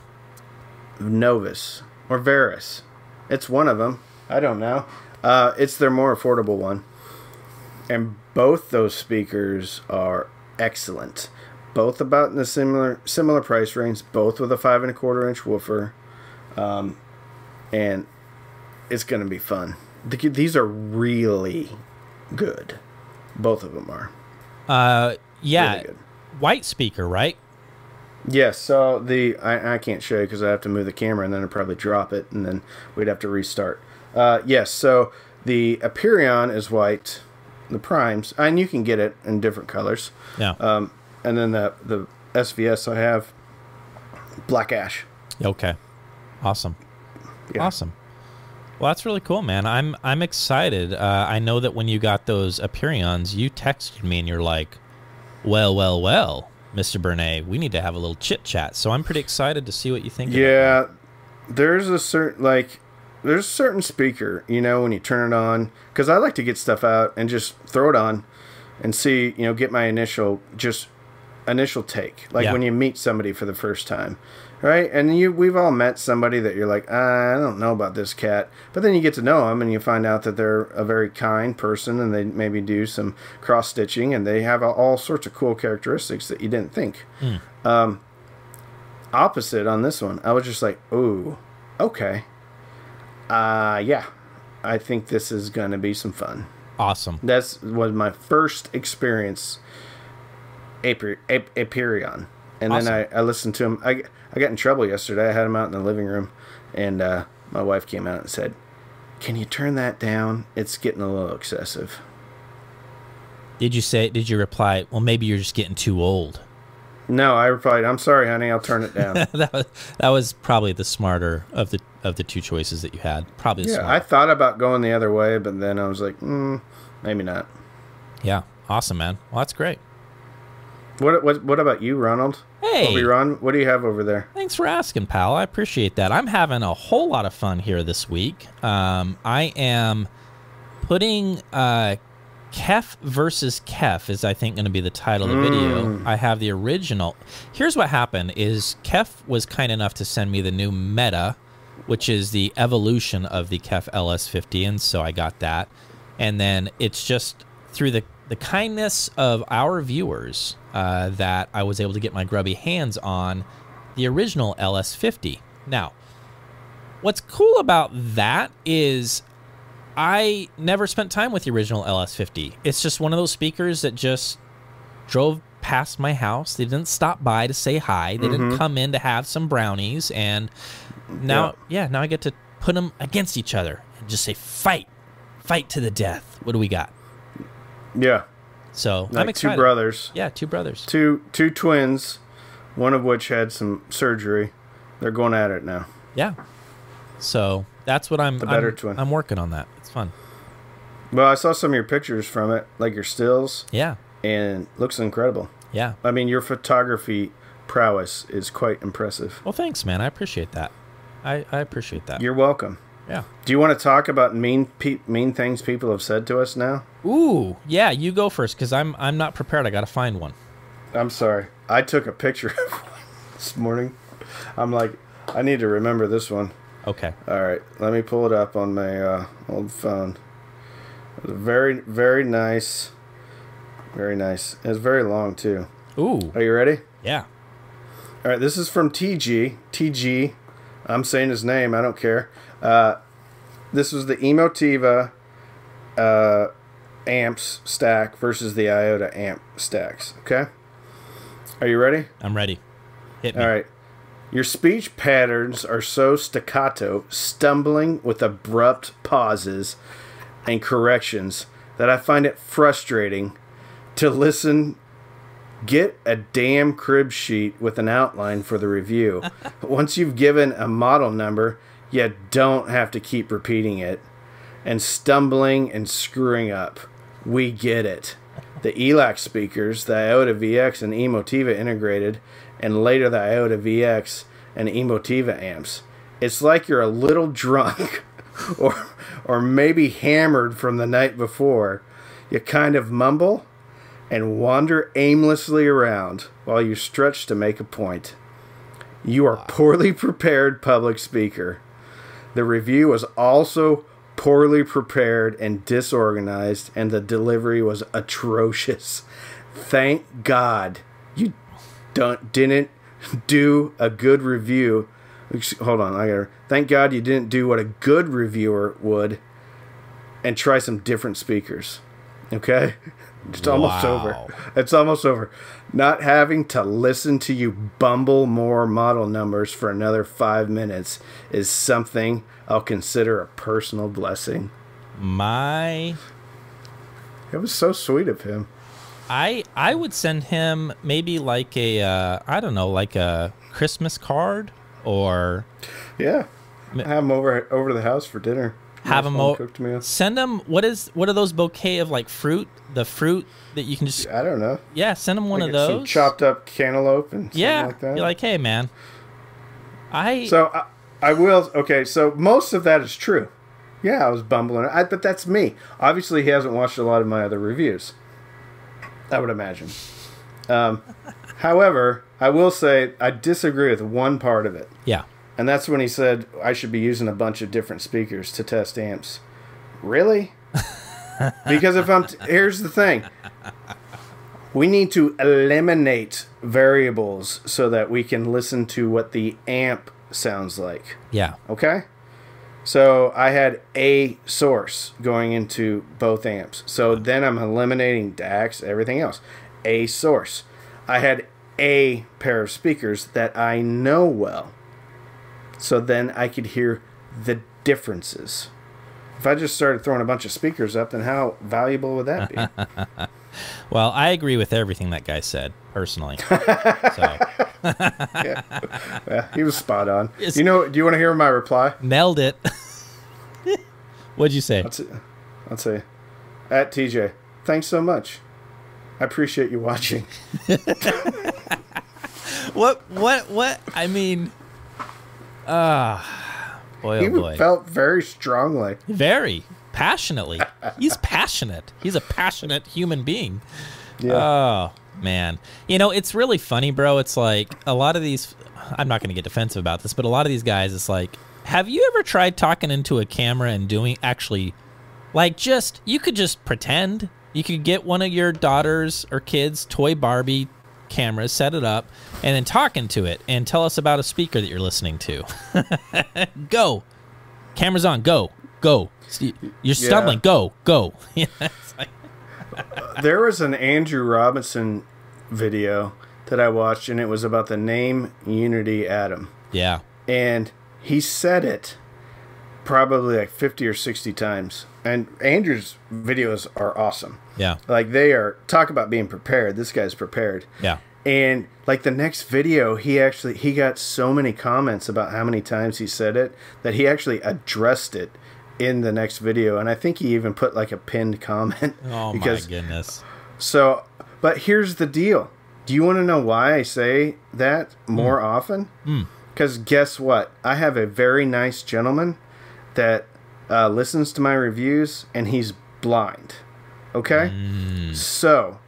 Novus or Varus. It's one of them. I don't know. Uh, it's their more affordable one. And both those speakers are excellent. Both about in the similar similar price range. Both with a five and a quarter inch woofer. Um, and it's going to be fun. The, these are really good. Both of them are. Uh, yeah. Really good. White speaker, right? Yes, so the I, I can't show you because I have to move the camera and then I'd probably drop it and then we'd have to restart. Uh, yes, so the Aperion is white, the Primes, and you can get it in different colors. Yeah. Um, and then the the S V S I have black ash. Okay. Awesome. Yeah. Awesome. Well, that's really cool, man. I'm I'm excited. Uh, I know that when you got those Aperions, you texted me and you're like, "Well, well, well, Mister Bernay, we need to have a little chit chat." So I'm pretty excited to see what you think. Yeah, about there's a certain like there's a certain speaker, you know, when you turn it on, because I like to get stuff out and just throw it on and see, you know, get my initial just initial take, like Yeah. when you meet somebody for the first time, right? And you we've all met somebody that you're like, I don't know about this cat, but then you get to know them and you find out that they're a very kind person and they maybe do some cross stitching and they have all sorts of cool characteristics that you didn't think. Mm. Um, opposite on this one, I was just like, ooh, okay, uh, yeah, I think this is gonna be some fun. Awesome. That's was my first experience. Aper, Ap- Aperion, and Awesome. then I, I listened to him. I, I got in trouble yesterday. I had him out in the living room, and uh, my wife came out and said, "Can you turn that down? It's getting a little excessive." Did you say? Did you reply? Well, maybe you're just getting too old. No, I replied, "I'm sorry, honey. I'll turn it down." that was that was probably the smarter of the of the two choices that you had. Probably the Yeah, smarter. I thought about going the other way, but then I was like, mm, maybe not. Yeah. Awesome, man. Well, that's great. What what what about you, Ronald? Hey. Obi Ron, what do you have over there? Thanks for asking, pal. I appreciate that. I'm having a whole lot of fun here this week. Um, I am putting uh, Kef versus Kef is, I think, going to be the title of the video. I have the original. Here's what happened is Kef was kind enough to send me the new Meta, which is the evolution of the Kef L S fifty, and so I got that. And then it's just through the, the kindness of our viewers uh, that I was able to get my grubby hands on the original L S fifty. Now, what's cool about that is I never spent time with the original L S fifty. It's just one of those speakers that just drove past my house. They didn't stop by to say hi. They Mm-hmm. didn't come in to have some brownies. And now, yeah. yeah, now I get to put them against each other and just say, fight, fight to the death. What do we got? Yeah. So like I'm excited. Two brothers. Yeah, two brothers. Two two twins, one of which had some surgery. They're going at it now. Yeah. So that's what I'm. The better I'm, twin. I'm working on that. It's fun. Well, I saw some of your pictures from it, like your stills. Yeah. And looks incredible. Yeah. I mean, your photography prowess is quite impressive. Well, thanks, man. I appreciate that. I, I appreciate that. You're welcome. Yeah. Do you want to talk about mean pe- mean things people have said to us now? Ooh, yeah. You go first, because I'm I'm not prepared. I got to find one. I'm sorry. I took a picture of one this morning. I'm like, I need to remember this one. Okay. All right. Let me pull it up on my uh, old phone. It was very, very nice. Very nice. It was very long, too. Ooh. Are you ready? Yeah. All right. This is from T G. T G. I'm saying his name. I don't care. Uh, this was the Emotiva uh, amps stack versus the Iota amp stacks. Okay? Are you ready? I'm ready. Hit me. All right. Your speech patterns are so staccato, stumbling with abrupt pauses and corrections that I find it frustrating to listen. Get a damn crib sheet with an outline for the review. Once you've given a model number, you don't have to keep repeating it and stumbling and screwing up. We get it. The E L A C speakers, the Iota V X and Emotiva integrated, and later the Iota V X and Emotiva amps. It's like you're a little drunk or or maybe hammered from the night before. You kind of mumble and wander aimlessly around while you stretch to make a point. You are poorly prepared public speaker. The review was also poorly prepared and disorganized, and the delivery was atrocious. Thank God you don't didn't do a good review. Hold on, I gotta. Thank God you didn't do what a good reviewer would, and try some different speakers. Okay, it's almost Wow. over. It's almost over. Not having to listen to you bumble more model numbers for another five minutes is something I'll consider a personal blessing. My, It was so sweet of him. I I would send him maybe like a uh, I don't know, like a Christmas card, or Yeah, have him over over to the house for dinner. have Nice him home o- cooked meal. send him what is what are those bouquet of like fruit, the fruit that you can just I don't know. yeah send him one Like of some those. chopped up cantaloupe and something yeah, like that. you're like, hey man, I So I, I will. Okay, so most of that is true. Yeah, I was bumbling. I, but that's me. Obviously, he hasn't watched a lot of my other reviews. I would imagine. Um, however, I will say I disagree with one part of it, yeah and that's when he said I should be using a bunch of different speakers to test amps. Really? Because if I'm t- here's the thing. We need to eliminate variables so that we can listen to what the amp sounds like. yeah Okay? So I had a source going into both amps. So then I'm eliminating D A Cs, everything else. A source. I had a pair of speakers that I know well. So then I could hear the differences. If I just started throwing a bunch of speakers up, then how valuable would that be? Well, I agree with everything that guy said personally. So Yeah, he was spot on. Yes. You know, do you want to hear my reply? nailed it. What'd you say? Let's see. Let's see. At T J, thanks so much. I appreciate you watching. What what what? I mean, ah, boy He oh boy, felt very strongly. very passionately. He's passionate. He's a passionate human being. Yeah. Oh man, you know it's really funny, bro. It's like a lot of these. I'm not going to get defensive about this, but a lot of these guys, it's like, have you ever tried talking into a camera and doing actually, like, just you could just pretend. You could get one of your daughters or kids' toy Barbie cameras, set it up, and then talk into it and tell us about a speaker that you're listening to. Go. Camera's on. Go. Go. You're stumbling. Go. Go. It's like, There was an Andrew Robinson video that I watched, and it was about the name Unity Atom. yeah. And he said it probably like fifty or sixty times. And Andrew's videos are awesome. Yeah. Like they are, talk about being prepared. This guy's prepared. Yeah. And like the next video, he actually, he got so many comments about how many times he said it that he actually addressed it in the next video. And I think he even put like a pinned comment. Oh because, my goodness. So, but here's the deal. Do you want to know why I say that more mm. often? Because mm. guess what? I have a very nice gentleman that uh, listens to my reviews, and he's blind. Okay? Mm. So,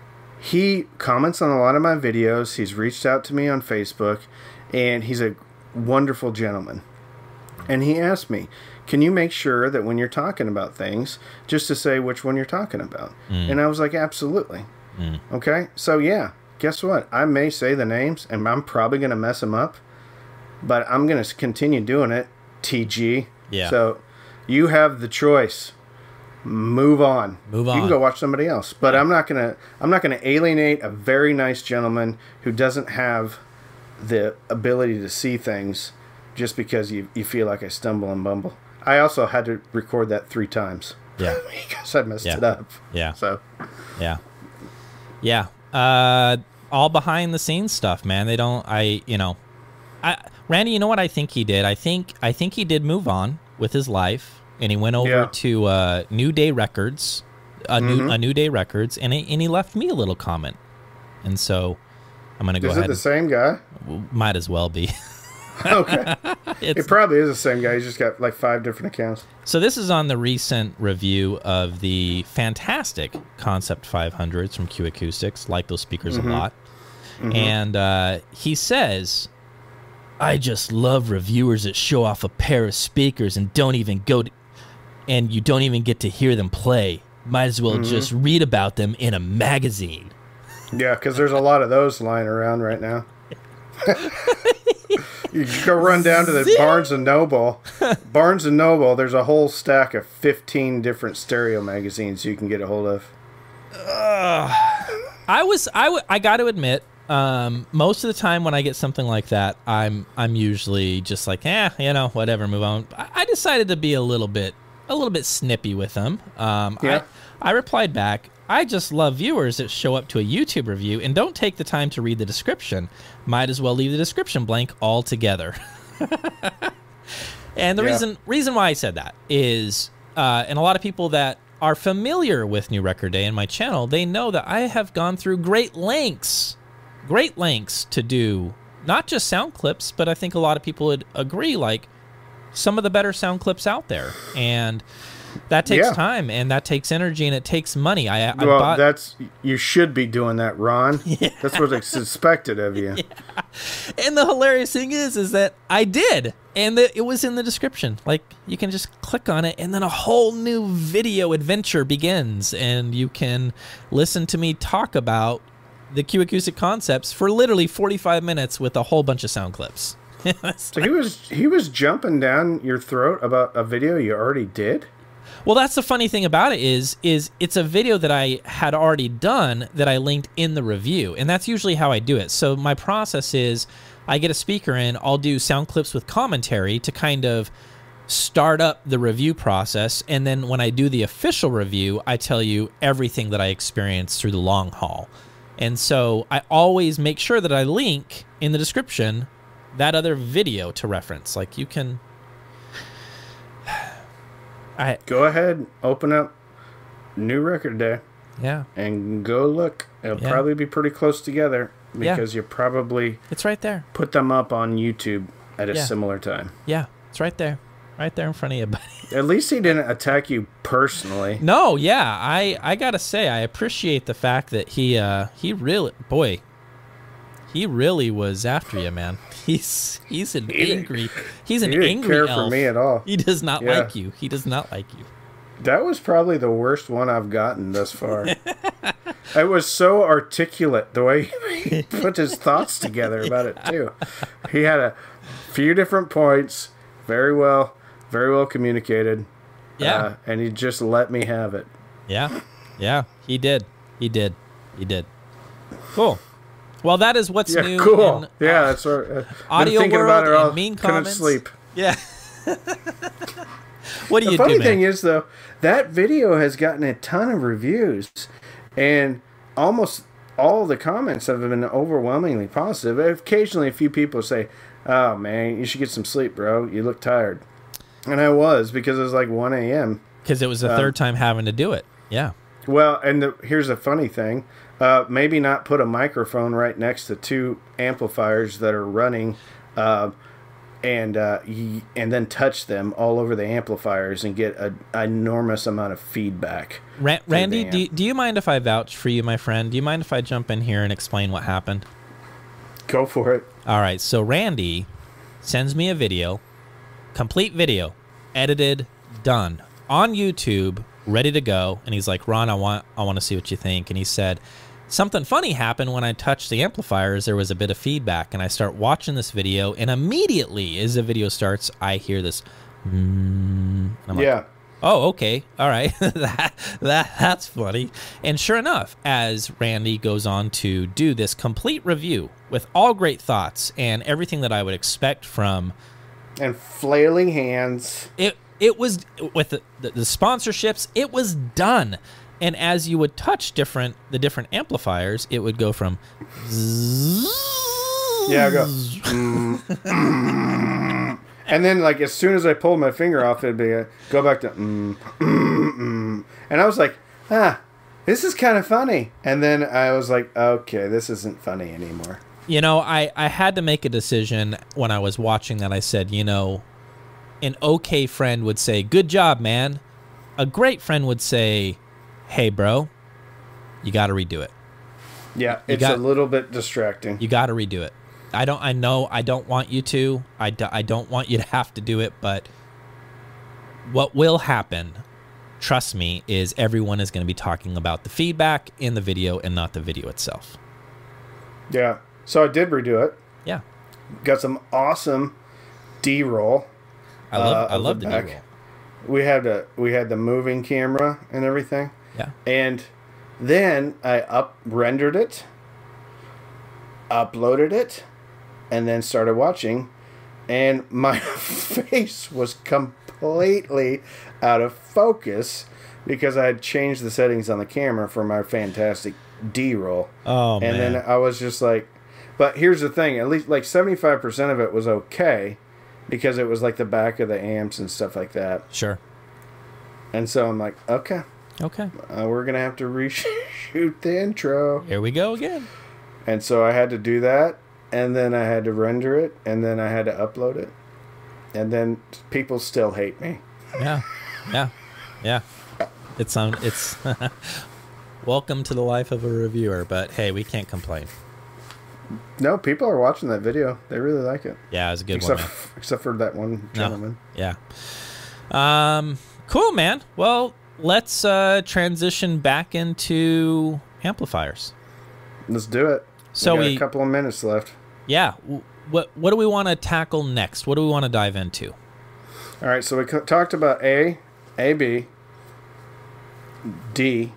he comments on a lot of my videos. He's reached out to me on Facebook, and he's a wonderful gentleman. And he asked me, can you make sure that when you're talking about things, just to say which one you're talking about? Mm. And I was like, absolutely. Mm. Okay? So, yeah. Guess what? I may say the names, and I'm probably going to mess them up, but I'm going to continue doing it, T G. Yeah. So, you have the choice. Move on. Move on. You can go watch somebody else. But I'm not going to I'm not going to alienate a very nice gentleman who doesn't have the ability to see things just because you, you feel like I stumble and bumble. I also had to record that three times. Yeah. Because I messed yeah. it up. Yeah. So. Yeah. Yeah. Uh, all behind the scenes stuff, man. They don't, I, you know, I, Randy, you know what I think he did? I think, I think he did move on with his life, and he went over yeah. to, uh, New Day Records, a mm-hmm. new, a New Day Records, and he, and he left me a little comment. And so I'm going to go Is ahead. Is it the same guy? Might as well be. Okay. It probably is the same guy. He's just got like five different accounts. So this is on the recent review of the fantastic Concept five hundreds from Q Acoustics. Like those speakers mm-hmm. a lot. Mm-hmm. And uh, he says, I just love reviewers that show off a pair of speakers and don't even go to, and you don't even get to hear them play. Might as well mm-hmm. just read about them in a magazine. Yeah, because there's a lot of those lying around right now. You go run down to the Barnes and Noble. Barnes and Noble, there's a whole stack of fifteen different stereo magazines you can get a hold of. Uh, I was, I, w- I got to admit, um, most of the time when I get something like that, I'm, I'm usually just like, eh, you know, whatever, move on. I, I decided to be a little bit, a little bit snippy with them. Um, yeah. I, I replied back, I just love viewers that show up to a YouTube review and don't take the time to read the description. Might as well leave the description blank altogether. And the yeah. reason reason why I said that is, uh, and a lot of people that are familiar with New Record Day and my channel, they know that I have gone through great lengths, great lengths to do not just sound clips, but I think a lot of people would agree, like some of the better sound clips out there. And that takes yeah. time, and that takes energy, and it takes money. I, I well, bought... that's you should be doing that, Ron. Yeah. That's what it's expected of you. Yeah. And the hilarious thing is, is that I did, and the, it was in the description. Like, you can just click on it, and then a whole new video adventure begins, and you can listen to me talk about the Q Acoustic concepts for literally forty-five minutes with a whole bunch of sound clips. So he was he was jumping down your throat about a video you already did? Well, that's the funny thing about it is, is it's a video that I had already done that I linked in the review, and that's usually how I do it. So my process is I get a speaker in, I'll do sound clips with commentary to kind of start up the review process, and then when I do the official review, I tell you everything that I experienced through the long haul. And so I always make sure that I link in the description that other video to reference. Like, you can... I, go ahead, open up New Record Day. Yeah. And go look. It'll yeah. probably be pretty close together because yeah. you probably it's right there. Put them up on YouTube at a yeah. similar time. Yeah, it's right there. Right there in front of you, buddy. At least he didn't attack you personally. No, yeah. I, I got to say, I appreciate the fact that he, uh, he really, boy, he really was after you, man. He's he's an he angry, he's an he didn't angry care elf. for me at all. He does not yeah. like you. He does not like you. That was probably the worst one I've gotten thus far. It was so articulate the way he put his thoughts together about it too. He had a few different points, very well, very well communicated. Yeah, uh, and he just let me have it. Yeah, yeah, he did. He did. He did. Cool. Well, that is what's yeah, new. Cool. In, yeah, uh, that's what. Uh, Audio thinking World about it all, and Mean couldn't Comments. sleep. Yeah. What do The you funny do, man? thing is, though, that video has gotten a ton of reviews, and almost all the comments have been overwhelmingly positive. Occasionally, a few people say, "Oh man, you should get some sleep, bro. You look tired," and I was, because it was like one a m Because it was the Um, third time having to do it. Yeah. Well, and the, here's a funny thing: uh, maybe not put a microphone right next to two amplifiers that are running. Uh, and uh, y- and then touch them all over the amplifiers and get an enormous amount of feedback. Ra- through Randy, the do, amp. do you mind if I vouch for you, my friend? Do you mind if I jump in here and explain what happened? Go for it. All right, so Randy sends me a video, complete video, edited, done, on YouTube, ready to go, and he's like, "Ron, I want I want to see what you think." And he said, "Something funny happened when I touched the amplifiers. There was a bit of feedback." And I start watching this video, and immediately as the video starts, I hear this, mm, and I'm like, Yeah. "Oh, okay, all right, that that that's funny." And sure enough, as Randy goes on to do this complete review with all great thoughts and everything that I would expect from And flailing hands. it, it was with the, the, the sponsorships. It was done, and as you would touch different the different amplifiers, it would go from Yeah, I go. Mm, mm. And then, like, as soon as I pulled my finger off, it'd be a, go back to mm, mm, mm. And I was like, ah, this is kind of funny. And then I was like, okay, this isn't funny anymore. You know, I, I had to make a decision when I was watching that. I said, you know, an okay friend would say, "Good job, man." A great friend would say, "Hey, bro, you got to redo it. Yeah, You it's got- a little bit distracting. You got to redo it." I don't. I know. I don't want you to. I, do, I don't want you to have to do it. But what will happen, trust me, is everyone is going to be talking about the feedback in the video and not the video itself. Yeah. So I did redo it. Yeah, Got some awesome D-roll. I love. Uh, I of love the the back. D-roll. We had a we had the moving camera and everything. Yeah. And then I up rendered it, uploaded it, and then started watching, and my face was completely out of focus because I had changed the settings on the camera for my fantastic D-roll. Oh and man. then I was just like, but here's the thing, at least like seventy-five percent of it was okay because it was like the back of the amps and stuff like that. Sure. And so I'm like, okay, Okay. uh, we're going to have to reshoot the intro. Here we go again. And so I had to do that, and then I had to render it, and then I had to upload it. And then people still hate me. Yeah. Yeah. Yeah. It's um. It's welcome to the life of a reviewer. But hey, we can't complain. No, people are watching that video. They really like it. Yeah, it was a good Except, one. Man. except for that one gentleman. Yeah. Um. Cool, man. Well, let's uh, transition back into amplifiers. Let's do it. So we got we- a couple of minutes left. Yeah. w- What What do we want to tackle next? What do we want to dive into? All right, so we co- talked about A, A, B, D.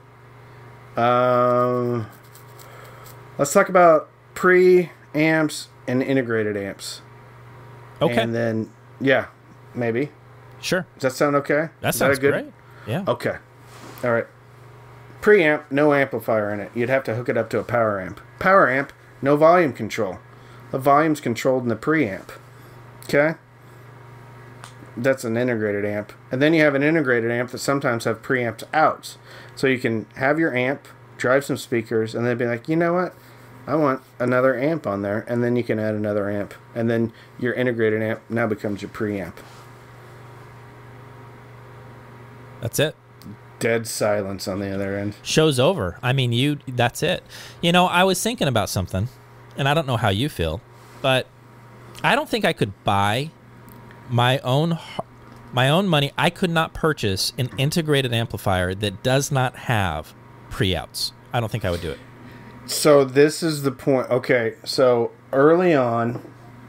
Um, let's talk about pre-amps and integrated amps. Okay. And then, yeah, maybe. Sure. Does that sound okay? That Is sounds a good- great. Yeah. Okay. All right. Preamp, no amplifier in it. You'd have to hook it up to a power amp. Power amp, no volume control. The volume's controlled in the preamp. Okay? That's an integrated amp. And then you have an integrated amp that sometimes have preamped outs. So you can have your amp, drive some speakers, and then be like, you know what? I want another amp on there. And then you can add another amp. And then your integrated amp now becomes your preamp. That's it. Dead silence on the other end. Show's over. I mean, you. That's it. You know, I was thinking about something, and I don't know how you feel, but I don't think I could buy my own h- my own money. I could not purchase an integrated amplifier that does not have pre-outs. I don't think I would do it. So this is the point. Okay, so early on,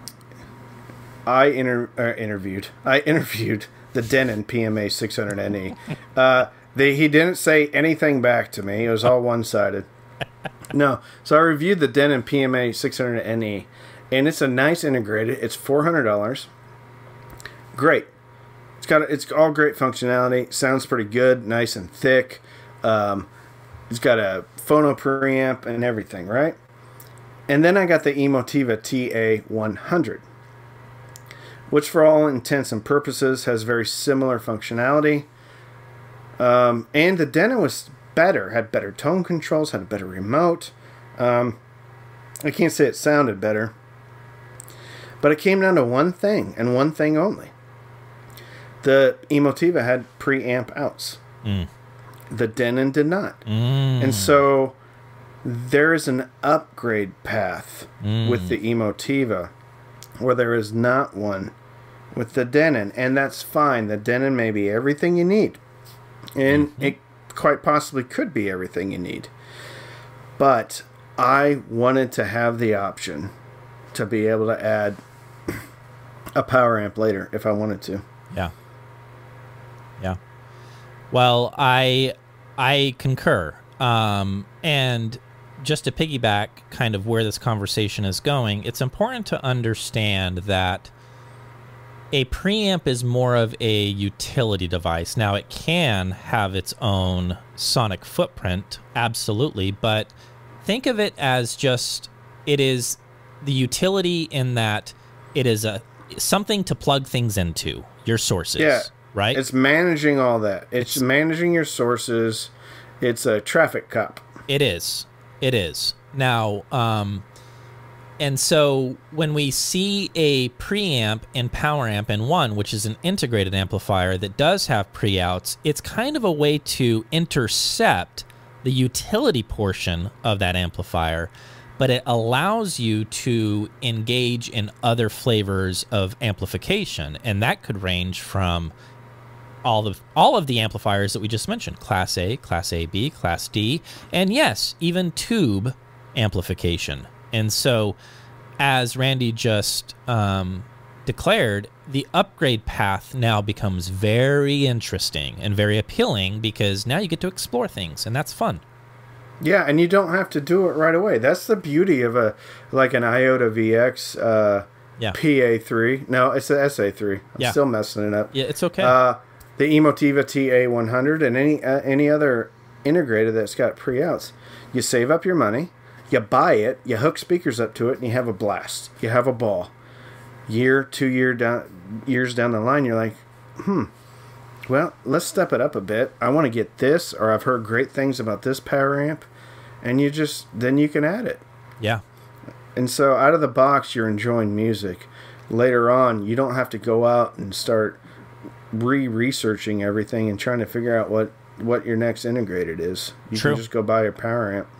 I inter- uh, interviewed. I interviewed the Denon P M A six hundred N E. Uh, they, he didn't say anything back to me. It was all one-sided. No, so I reviewed the Denon P M A six hundred N E, and it's a nice integrated. It's four hundred dollars. great. It's got it's all great functionality. Sounds pretty good, nice and thick. Um, it's got a phono preamp and everything, right? And then I got the Emotiva T A one hundred, which for all intents and purposes has very similar functionality. Um, and the Denon was better, had better tone controls, had a better remote. Um, I can't say it sounded better, but it came down to one thing and one thing only. The Emotiva had preamp outs. Mm. The Denon did not. Mm. And so there is an upgrade path mm. with the Emotiva where there is not one with the Denon. And that's fine. The Denon may be everything you need. And mm-hmm. it quite possibly could be everything you need. But I wanted to have the option to be able to add a power amp later if I wanted to. Yeah. Yeah. Well, I I concur. Um, and just to piggyback kind of where this conversation is going, it's important to understand that a preamp is more of a utility device. Now, it can have its own sonic footprint, absolutely, but think of it as just, it is the utility in that it is a something to plug things into, your sources, yeah, right? It's managing all that. It's, it's managing your sources. It's a traffic cop. It is. It is. Now, um, and so when we see a preamp and power amp in one, which is an integrated amplifier that does have pre-outs, it's kind of a way to intercept the utility portion of that amplifier, but it allows you to engage in other flavors of amplification, and that could range from all of all of the amplifiers that we just mentioned: Class A, Class A B, Class D, and yes, even tube amplification. And so, as Randy just um, declared, the upgrade path now becomes very interesting and very appealing because now you get to explore things, and that's fun. Yeah, and you don't have to do it right away. That's the beauty of a like an Iota V X uh, yeah. P A three. No, it's the S A three. I'm yeah. still messing it up. Yeah, it's okay. Uh, the Emotiva T A one hundred and any uh, any other integrated that's got pre-outs. You save up your money, you buy it, you hook speakers up to it, and you have a blast. You have a ball. Year, two year down, years down the line, you're like, hmm, well, let's step it up a bit. I want to get this, or I've heard great things about this power amp, and you just, then you can add it. Yeah. And so out of the box, you're enjoying music. Later on, you don't have to go out and start re-researching everything and trying to figure out what, what your next integrated is. You True. can just go buy your power amp.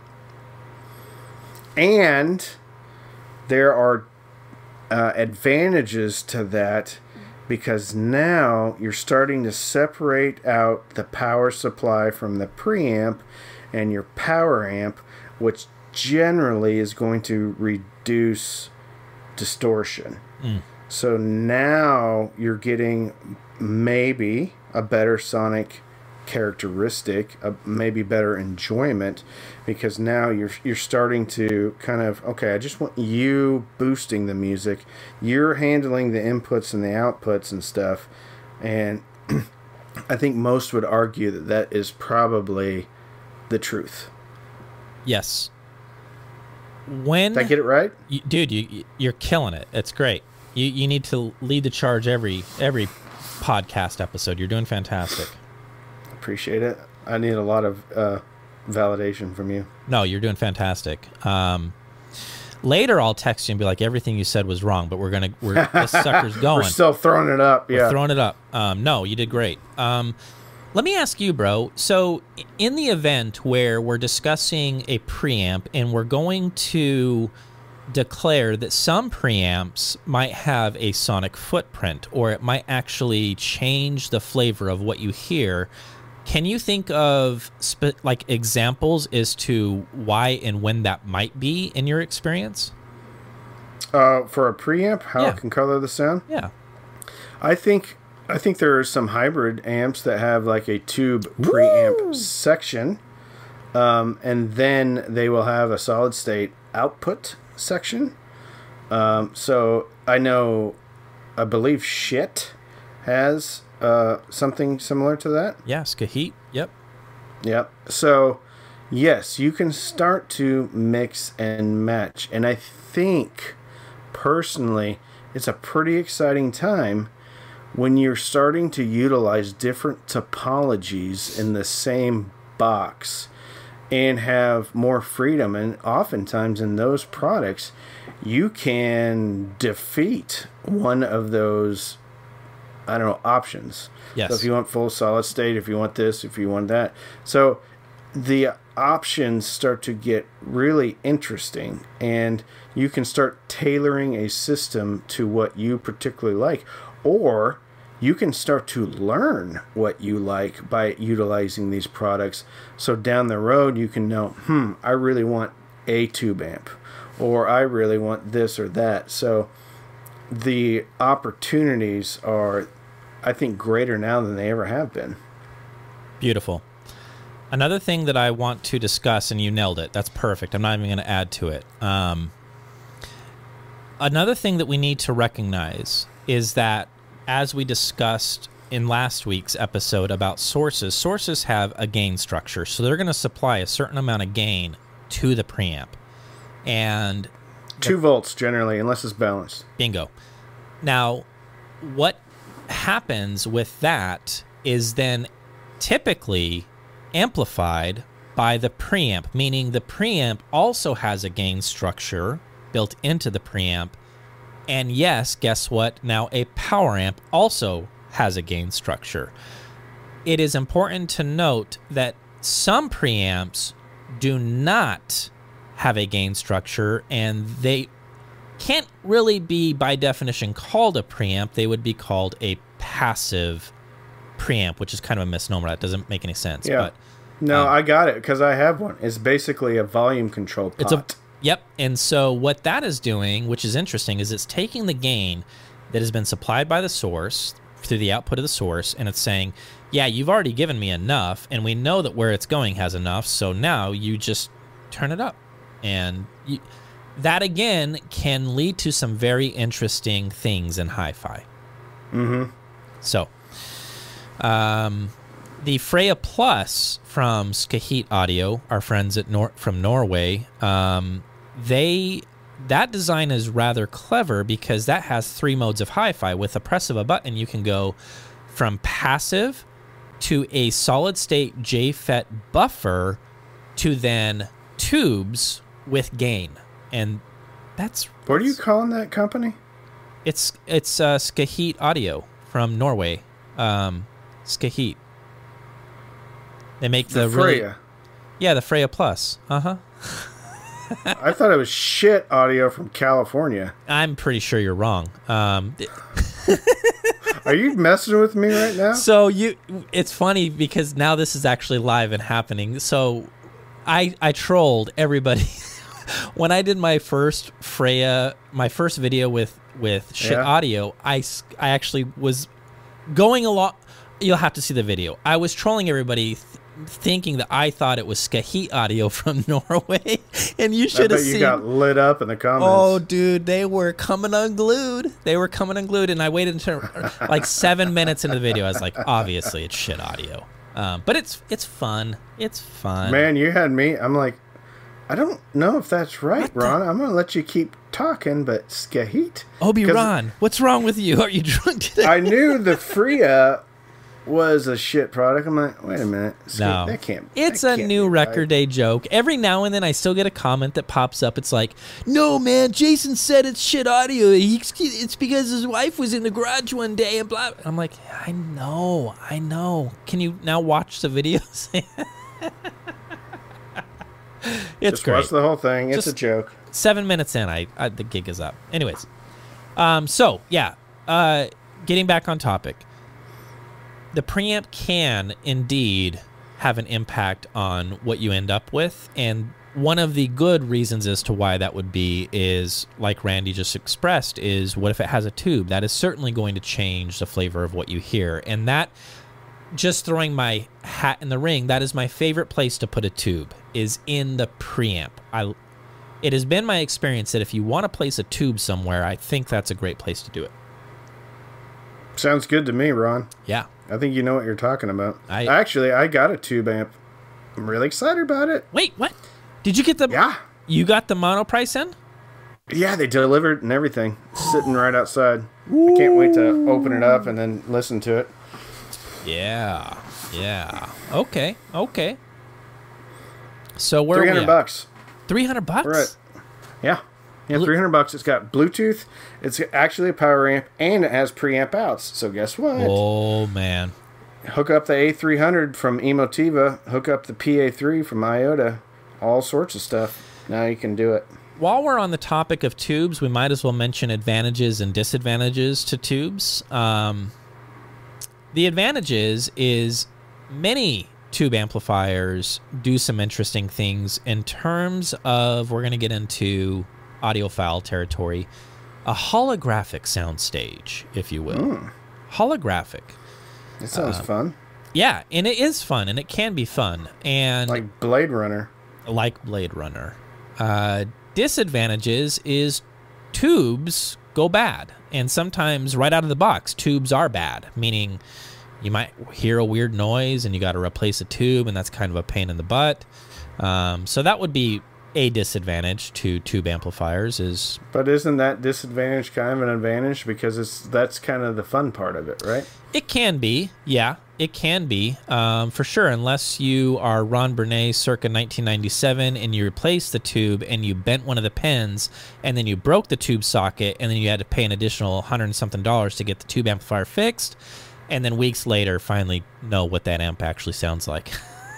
And there are uh, advantages to that because now you're starting to separate out the power supply from the preamp and your power amp, which generally is going to reduce distortion. Mm. So now you're getting maybe a better sonic characteristic, a maybe better enjoyment, because now you're you're starting to kind of, okay, I just want you boosting the music, you're handling the inputs and the outputs and stuff, and I think most would argue that that is probably the truth. Yes. When Did I get it right? You, dude, you you're killing it. It's great. You you need to lead the charge every every podcast episode. You're doing fantastic. Appreciate it. I need a lot of uh, validation from you. No, you're doing fantastic. Um, later, I'll text you and be like, everything you said was wrong, but we're gonna we're this sucker's going. We're still throwing it up. Yeah, we're throwing it up. Um, no, you did great. Um, let me ask you, bro. So, in the event where we're discussing a preamp and we're going to declare that some preamps might have a sonic footprint, or it might actually change the flavor of what you hear. Can you think of spe- like examples as to why and when that might be in your experience? Uh, for a preamp, how Yeah. it can color the sound? Yeah. I think I think there are some hybrid amps that have like a tube preamp Woo! section, um, and then they will have a solid state output section. Um, so I know, I believe Shit has uh, something similar to that. Yeah, Skahit. Yep. Yep. So, yes, you can start to mix and match. And I think, personally, it's a pretty exciting time when you're starting to utilize different topologies in the same box and have more freedom. And oftentimes in those products, you can defeat one of those, I don't know, options. Yes. So if you want full solid state, if you want this, if you want that. So the options start to get really interesting, and you can start tailoring a system to what you particularly like, or you can start to learn what you like by utilizing these products. So down the road, you can know, hmm, I really want a tube amp, or I really want this or that. So the opportunities are, I think, greater now than they ever have been. Beautiful. Another thing that I want to discuss, and you nailed it. That's perfect. I'm not even going to add to it. Um, another thing that we need to recognize is that, as we discussed in last week's episode about sources, sources have a gain structure. So they're going to supply a certain amount of gain to the preamp. And two volts generally, unless it's balanced. Bingo. Now, what happens with that is then typically amplified by the preamp, meaning the preamp also has a gain structure built into the preamp. And yes, guess what? Now a power amp also has a gain structure. It is important to note that some preamps do not have a gain structure, and they can't really be by definition called a preamp. They would be called a passive preamp, which is kind of a misnomer. That doesn't make any sense. Yeah. But, no, um, I got it because I have one. It's basically a volume control pot. It's a, yep. And so what that is doing, which is interesting, is it's taking the gain that has been supplied by the source through the output of the source, and it's saying, yeah, you've already given me enough, and we know that where it's going has enough, so now you just turn it up. And you, that, again, can lead to some very interesting things in hi-fi. Mm-hmm. So, um, the Freya Plus from Skahit Audio, our friends at Nor- from Norway, um, they that design is rather clever because that has three modes of hi-fi. With the press of a button, you can go from passive to a solid-state J F E T buffer to then tubes with gain. And that's... What are you calling that company? It's it's uh, Skahit Audio from Norway. Um, Skahit. They make the, the Freya. Really, yeah, the Freya Plus. Uh-huh. I thought it was shit audio from California. I'm pretty sure you're wrong. Um, Are you messing with me right now? so you, it's funny because now this is actually live and happening. So I I trolled everybody when I did my first Freya, my first video with with shit Yeah. audio. I I actually was going along. You'll have to see the video. I was trolling everybody, th- thinking that I thought it was Skahit Audio from Norway, and you I should have bet you seen. got lit up in the comments. Oh, dude, they were coming unglued. They were coming unglued, and I waited until like seven minutes into the video. I was like, obviously, it's shit audio, um, but it's it's fun. It's fun. Man, you had me. I'm like, I don't know if that's right, What the- Ron. I'm gonna let you keep talking, but Skahit. Obi 'Cause Ron, what's wrong with you? Are you drunk today? I knew the Freya was a shit product. I'm like, wait a minute. Sk- No, that can't. it's that a can't new be record right. day joke. Every now and then, I still get a comment that pops up. It's like, "No, man, Jason said it's shit audio. He, it's because his wife was in the garage one day and blah." I'm like, I know, I know. Can you now watch the videos? It's Just great. watch the whole thing. It's Just- a joke. Seven minutes in, I, I the gig is up. Anyways, um, so yeah, uh, getting back on topic. The preamp can indeed have an impact on what you end up with, and one of the good reasons as to why that would be is, like Randy just expressed, is what if it has a tube? That is certainly going to change the flavor of what you hear, and that, just throwing my hat in the ring, that is my favorite place to put a tube, is in the preamp. I, it has been my experience that if you want to place a tube somewhere, I think that's a great place to do it. Sounds good to me, Ron. Yeah. I think you know what you're talking about. I- Actually, I got a tube amp. I'm really excited about it. Wait, what? Did you get the... Yeah. You got the mono price in? Yeah, they delivered and everything. Sitting right outside. I can't wait to open it up and then listen to it. Yeah. Yeah. Okay. Okay. So where three are we hundred at? bucks. three hundred bucks? Right. Yeah. Yeah, three hundred bucks. It's got Bluetooth. It's actually a power amp, and it has preamp outs. So guess what? Oh, man. Hook up the A three hundred from Emotiva. Hook up the P A three from Iota. All sorts of stuff. Now you can do it. While we're on the topic of tubes, we might as well mention advantages and disadvantages to tubes. Um, the advantages is many tube amplifiers do some interesting things in terms of, we're going to get into audiophile territory, a holographic soundstage, if you will. Mm. Holographic. It sounds Uh, fun. Yeah, and it is fun, and it can be fun. And Like Blade Runner. like Blade Runner. Uh, disadvantages is tubes go bad. And sometimes right out of the box, tubes are bad, meaning you might hear a weird noise and you got to replace a tube, and that's kind of a pain in the butt. Um, so that would be a disadvantage to tube amplifiers is But isn't that disadvantage kind of an advantage? Because it's that's kind of the fun part of it, right? it can be, yeah, it can be, um, for sure, unless you are Ron Bernay circa nineteen ninety-seven and you replaced the tube and you bent one of the pins and then you broke the tube socket and then you had to pay an additional hundred and something dollars to get the tube amplifier fixed, and then weeks later finally know what that amp actually sounds like.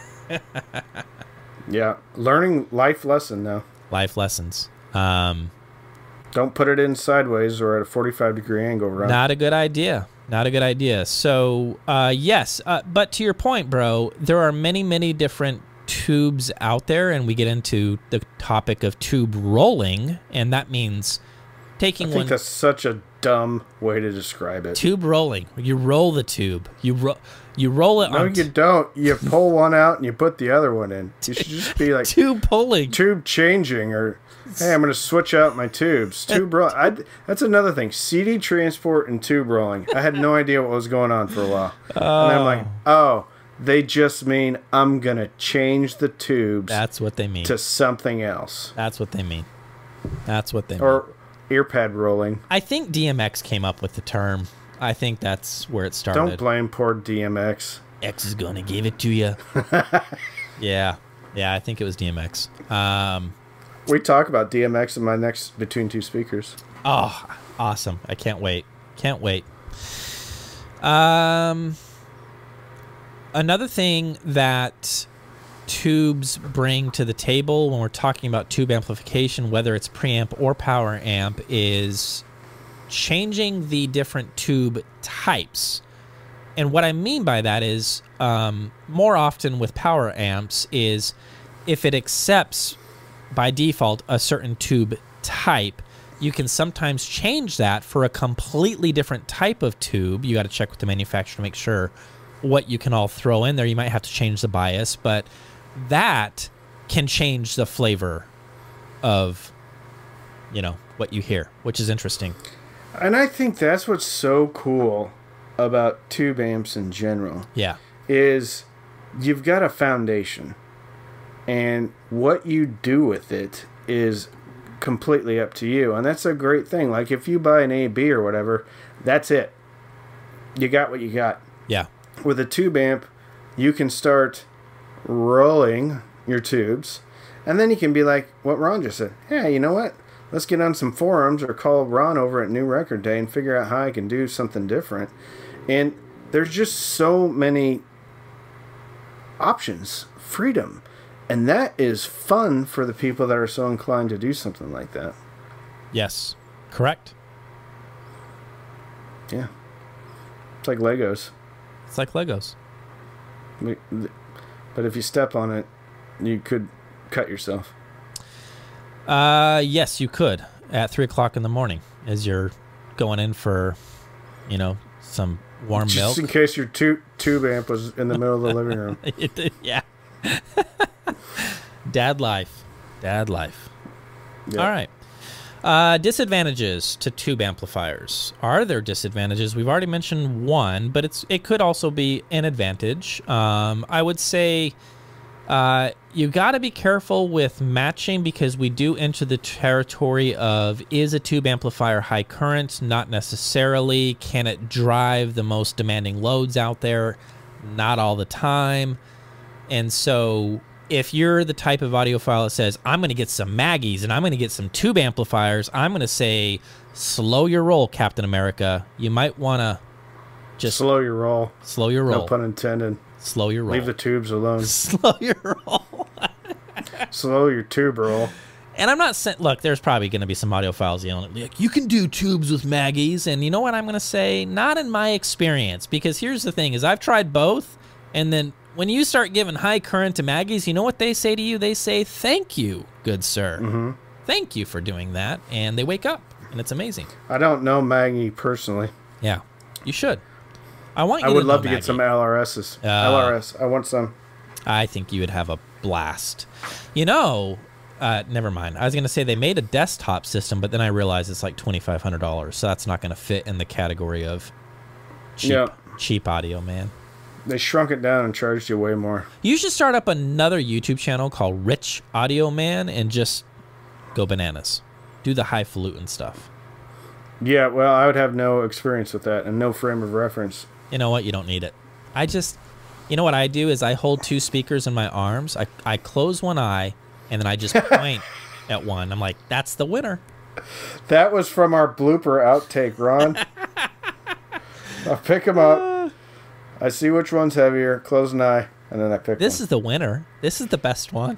Yeah. Learning life lesson now. Life lessons. Um, Don't put it in sideways or at a forty-five degree angle, Ron. Not a good idea. Not a good idea. So, uh, yes, uh, but to your point, bro, there are many, many different tubes out there, and we get into the topic of tube rolling, and that means taking I think one that's such a dumb way to describe it. tube rolling. You roll the tube. You ro- you roll it No, on you don't. You pull one out and you put the other one in. You should just be like tube pulling. tube changing, or hey, I'm going to switch out my tubes. Tube roll. I, that's another thing. C D transport and tube rolling. I had no idea what was going on for a while, and I'm like, oh, they just mean I'm going to change the tubes That's what they mean. to something else, That's what they mean. That's what they mean. or earpad rolling. I think D M X came up with the term. I think that's where it started. Don't blame poor D M X. X is gonna give it to you. yeah, yeah. I think it was D M X. Um, We talk about D M X in my next Between Two Speakers. oh, awesome! I can't wait. Can't wait. Um, another thing that tubes bring to the table when we're talking about tube amplification, whether it's preamp or power amp, is changing the different tube types. And what I mean by that is, um, more often with power amps, is if it accepts by default a certain tube type, you can sometimes change that for a completely different type of tube. You got to check with the manufacturer to make sure what you can all throw in there. You might have to change the bias, but that can change the flavor of, you know, what you hear, which is interesting. And I think that's what's so cool about tube amps in general. Yeah. Is you've got a foundation, and what you do with it is completely up to you. And that's a great thing. Like if you buy an A B or whatever, that's it. You got what you got. Yeah. With a tube amp, you can start rolling your tubes, and then you can be like what Ron just said. Yeah, you know what? Let's get on some forums or call Ron over at New Record Day and figure out how I can do something different. And there's just so many options, freedom. And that is fun for the people that are so inclined to do something like that. Yes. Correct. Yeah. It's like Legos. It's like Legos. But if you step on it, you could cut yourself. Uh, yes, you could at three o'clock in the morning as you're going in for, you know, some warm Just milk. in case your tu- tube amp was in the middle of the living room. Yeah. Dad life. Dad life. Yeah. All right. Uh, disadvantages to tube amplifiers. Are there disadvantages? We've already mentioned one, but it's it could also be an advantage. Um, I would say uh, you got to be careful with matching, because we do enter the territory of, is a tube amplifier high current? Not necessarily. Can it drive the most demanding loads out there? Not all the time. And so if you're the type of audiophile that says, I'm going to get some Maggies and I'm going to get some tube amplifiers, I'm going to say, slow your roll, Captain America. You might want to just... Slow your roll. Slow your roll. No pun intended. Slow your roll. Leave the tubes alone. Slow your roll. Slow your tube roll. And I'm not saying... Look, there's probably going to be some audiophiles yelling at me, like, you can do tubes with Maggies. And you know what I'm going to say? Not in my experience. Because here's the thing, is I've tried both, and then... when you start giving high current to Maggies, you know what they say to you? They say, thank you, good sir. Mm-hmm. Thank you for doing that. And they wake up, and it's amazing. I don't know Maggie personally. Yeah, you should. I want you I would to love know to Maggie. get some L R Ss. Uh, L R S. I want some. I think you would have a blast. You know, uh, never mind. I was going to say they made a desktop system, but then I realized it's like twenty-five hundred dollars. So that's not going to fit in the category of cheap, Yeah. cheap audio, man. They shrunk it down and charged you way more. You should start up another YouTube channel called Rich Audio Man and just go bananas. Do the highfalutin stuff. Yeah, well, I would have no experience with that and no frame of reference. You know what? You don't need it. I just, you know what I do is I hold two speakers in my arms. I, I close one eye, and then I just point at one. I'm like, that's the winner. That was from our blooper outtake, Ron. I'll pick them up. I see which one's heavier, close an eye, and then I pick This one. is the winner. This is the best one.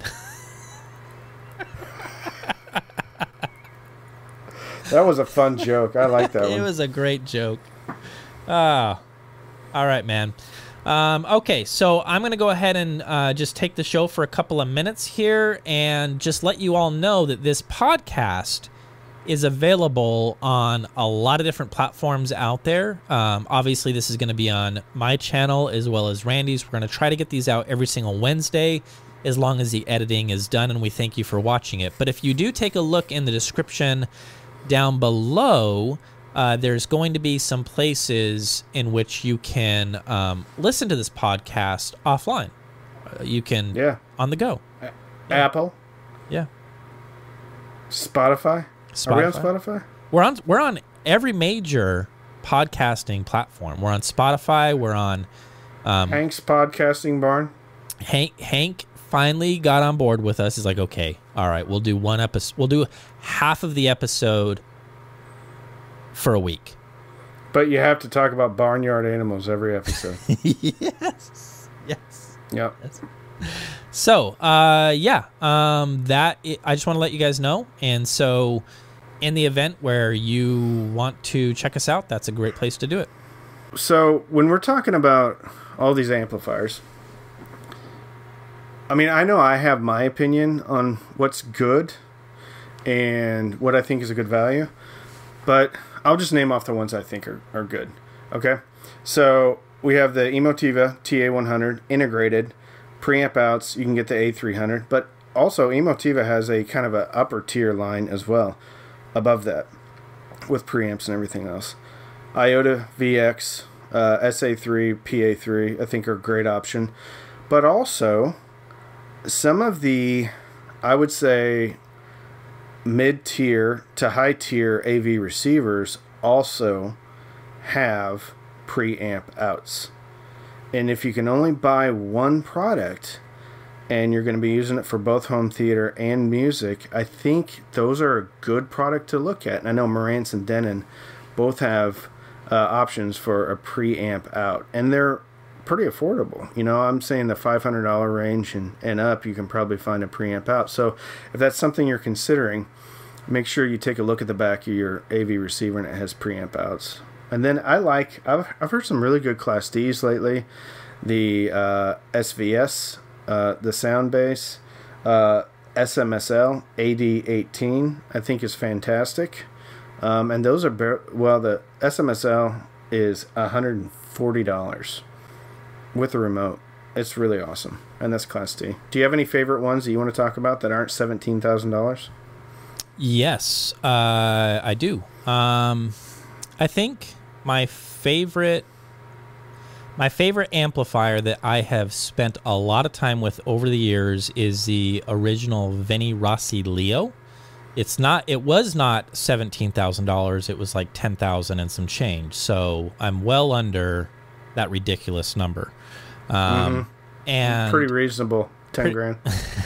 That was a fun joke. I like that It one. was a great joke. Ah, all right, man. Um, okay, so I'm going to go ahead and uh, just take the show for a couple of minutes here and just let you all know that this podcast is available on a lot of different platforms out there. Um, obviously, this is going to be on my channel as well as Randy's. We're going to try to get these out every single Wednesday as long as the editing is done, and we thank you for watching it. But if you do take a look in the description down below, uh, there's going to be some places in which you can um, listen to this podcast offline. Uh, you can, Yeah. on the go. A- Apple, Yeah. Spotify. Are we on Spotify? We're on we're on every major podcasting platform. We're on Spotify. We're on um, Hank's Podcasting Barn. Hank. Hank finally got on board with us. He's like, okay, all right, we'll do one episode. We'll do half of the episode for a week. But you have to talk about barnyard animals every episode. Yes. Yes. Yep. Yes. So, uh, yeah, um, that I I just want to let you guys know. And so, in the event where you want to check us out, that's a great place to do it. So when we're talking about all these amplifiers, I mean, I know I have my opinion on what's good and what I think is a good value, but I'll just name off the ones I think are, are good. Okay. So we have the Emotiva T A one hundred integrated preamp outs. You can get the A three hundred, but also Emotiva has a kind of a upper tier line as well above that with preamps and everything else. Iota V X, uh, S A three, P A three, I think are a great option. But also, some of the, I would say, mid-tier to high-tier A V receivers also have preamp outs. And if you can only buy one product and you're going to be using it for both home theater and music, I think those are a good product to look at. And I know Marantz and Denon both have uh, options for a preamp out, and they're pretty affordable. You know, I'm saying the five hundred dollars range and, and up, you can probably find a preamp out. So if that's something you're considering, make sure you take a look at the back of your A V receiver and it has preamp outs. And then I like, I've, I've heard some really good Class Ds lately. The uh, S V S, uh, the sound bass, uh, S M S L A D eighteen, I think is fantastic. Um, and those are, bar- well, the S M S L is one hundred forty dollars with a remote. It's really awesome. And that's Class D. Do you have any favorite ones that you want to talk about that aren't seventeen thousand dollars? Yes, uh, I do. Um, I think my favorite, my favorite amplifier that I have spent a lot of time with over the years is the original Vinny Rossi Leo. It's not. It was not seventeen thousand dollars. It was like ten thousand and some change. So I'm well under that ridiculous number. Um, mm-hmm. And pretty reasonable. Ten grand.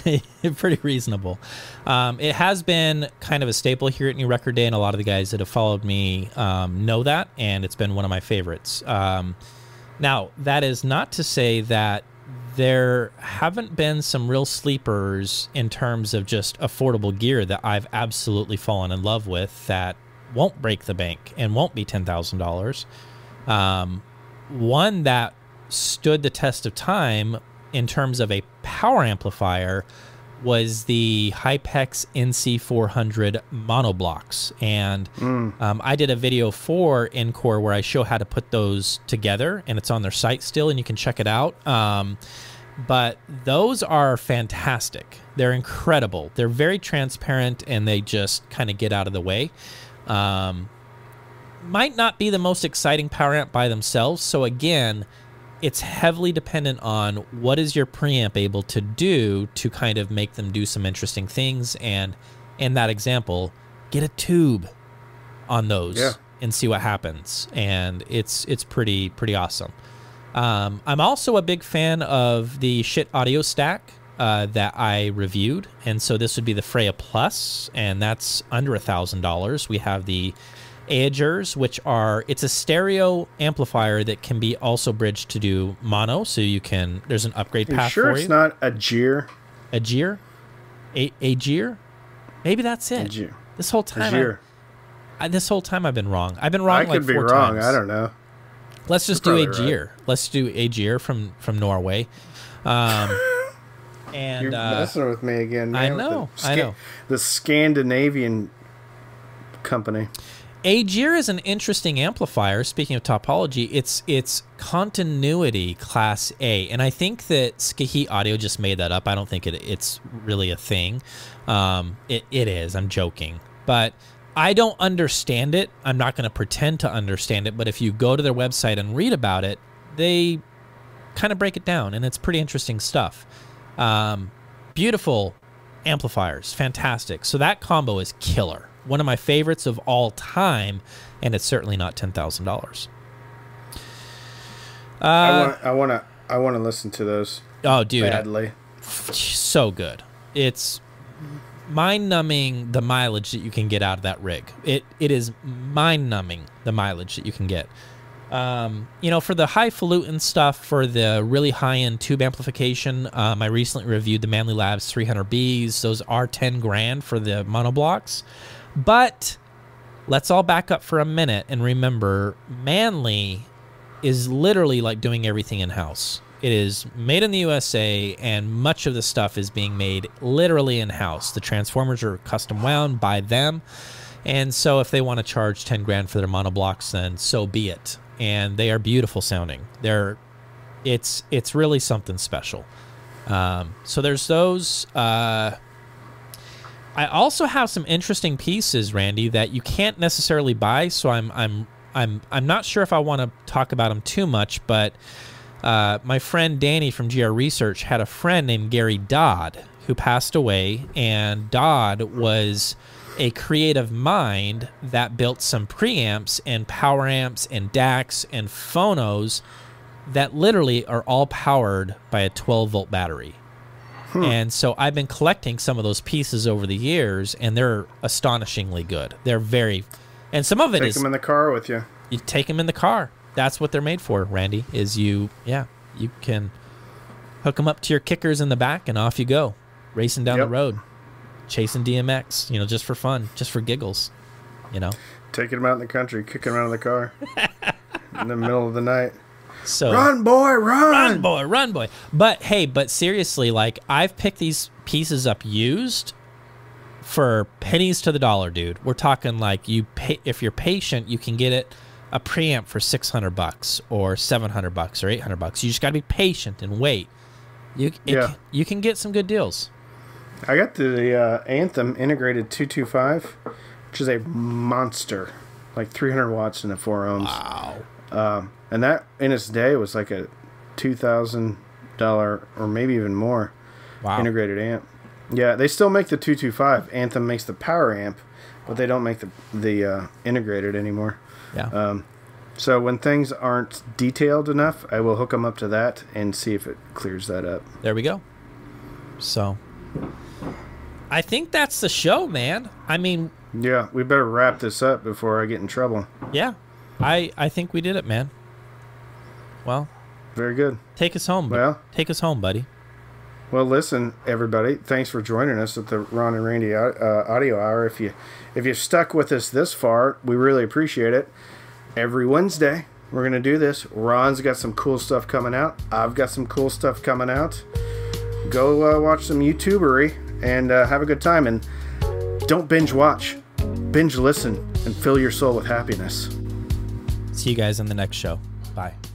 Pretty reasonable. Um, it has been kind of a staple here at New Record Day, and a lot of the guys that have followed me um, know that, and it's been one of my favorites. Um, now, that is not to say that there haven't been some real sleepers in terms of just affordable gear that I've absolutely fallen in love with that won't break the bank and won't be ten thousand dollars. Um, one that stood the test of time in terms of a power amplifier was the Hypex N C four hundred monoblocks. And mm. um, I did a video for Encore where I show how to put those together, and it's on their site still, and you can check it out. Um, but those are fantastic. They're incredible. They're very transparent, and they just kind of get out of the way. Um, might not be the most exciting power amp by themselves. So again, it's heavily dependent on what is your preamp able to do to kind of make them do some interesting things. And in that example, get a tube on those yeah. and see what happens. And it's it's pretty pretty awesome. Um, I'm also a big fan of the Shit Audio Stack uh, that I reviewed. And so this would be the Freya Plus, and that's under a thousand dollars. We have the Aegers, which are, it's a stereo amplifier that can be also bridged to do mono, so you can, there's an upgrade you path sure for it's you. not a Aegir? Aegir? A Aegir? Maybe that's it. Aegir. This whole time, Aegir. I, I, this whole time I've been wrong. I've been wrong I like could be four wrong. times. I don't know. Let's just You're do Aegir. Right. Let's do Aegir from from Norway. Um, and You're uh, messing with me again, man. I know. The, I know. The Scandinavian company. Aegir is an interesting amplifier. Speaking of topology, it's it's continuity class A, and I think that Skahee Audio just made that up. I don't think it it's really a thing. Um, it it is. I'm joking, but I don't understand it. I'm not going to pretend to understand it. But if you go to their website and read about it, they kind of break it down, and it's pretty interesting stuff. Um, beautiful amplifiers, fantastic. So that combo is killer. One of my favorites of all time, and it's certainly not ten thousand dollars. Uh, I want, I want to, I want to listen to those. Oh, dude, badly. I, so good. It's mind-numbing the mileage that you can get out of that rig. It it is mind-numbing the mileage that you can get. Um, you know, for the highfalutin stuff, for the really high-end tube amplification, um, I recently reviewed the Manly Labs three hundred Bs. Those are ten grand for the monoblocks. But let's all back up for a minute and remember, Manly is literally like doing everything in-house. It is made in the U S A, and much of the stuff is being made literally in-house. The transformers are custom wound by them, and so if they want to charge ten grand for their monoblocks, then so be it. And they are beautiful sounding. They're, it's it's really something special. Um, so there's those. Uh, I also have some interesting pieces, Randy, that you can't necessarily buy. So I'm I'm I'm I'm not sure if I want to talk about them too much, but. Uh, my friend Danny from G R Research had a friend named Gary Dodd who passed away, and Dodd was a creative mind that built some preamps and power amps and D A Cs and phonos that literally are all powered by a twelve volt battery. Hmm. And so I've been collecting some of those pieces over the years, and they're astonishingly good. They're very, and some of it take is take them in the car with you. You take them in the car. That's what they're made for, Randy, is you, yeah, you can hook them up to your kickers in the back and off you go, racing down yep. the road, chasing D M X, you know, just for fun, just for giggles, you know. Taking them out in the country, kicking them out of the car in the middle of the night. So run, boy, run. Run, boy, run, boy. But, hey, but seriously, like, I've picked these pieces up used for pennies to the dollar, dude. We're talking like you pay, if you're patient, you can get it a preamp for six hundred bucks or seven hundred bucks or eight hundred bucks. You just got to be patient and wait. You it, yeah. you can get some good deals. I got the uh, Anthem integrated two twenty-five, which is a monster, like three hundred watts into four ohms. Wow. Um, and that in its day was like a two thousand dollars or maybe even more Wow. integrated amp. Yeah, they still make the two twenty-five. Anthem makes the power amp, but they don't make the the uh, integrated anymore. Yeah. Um, so when things aren't detailed enough, I will hook them up to that and see if it clears that up. There we go. So, I think that's the show, man. I mean, Yeah, we better wrap this up before I get in trouble. yeah, I I think we did it, man. Well, Very good. take us home. Well, take us home, buddy. Well, listen, everybody. Thanks for joining us at the Ron and Randy uh, Audio Hour. If you if you've stuck with us this far, we really appreciate it. Every Wednesday, we're gonna do this. Ron's got some cool stuff coming out. I've got some cool stuff coming out. Go uh, watch some YouTubery and uh, have a good time. And don't binge watch, binge listen, and fill your soul with happiness. See you guys in the next show. Bye.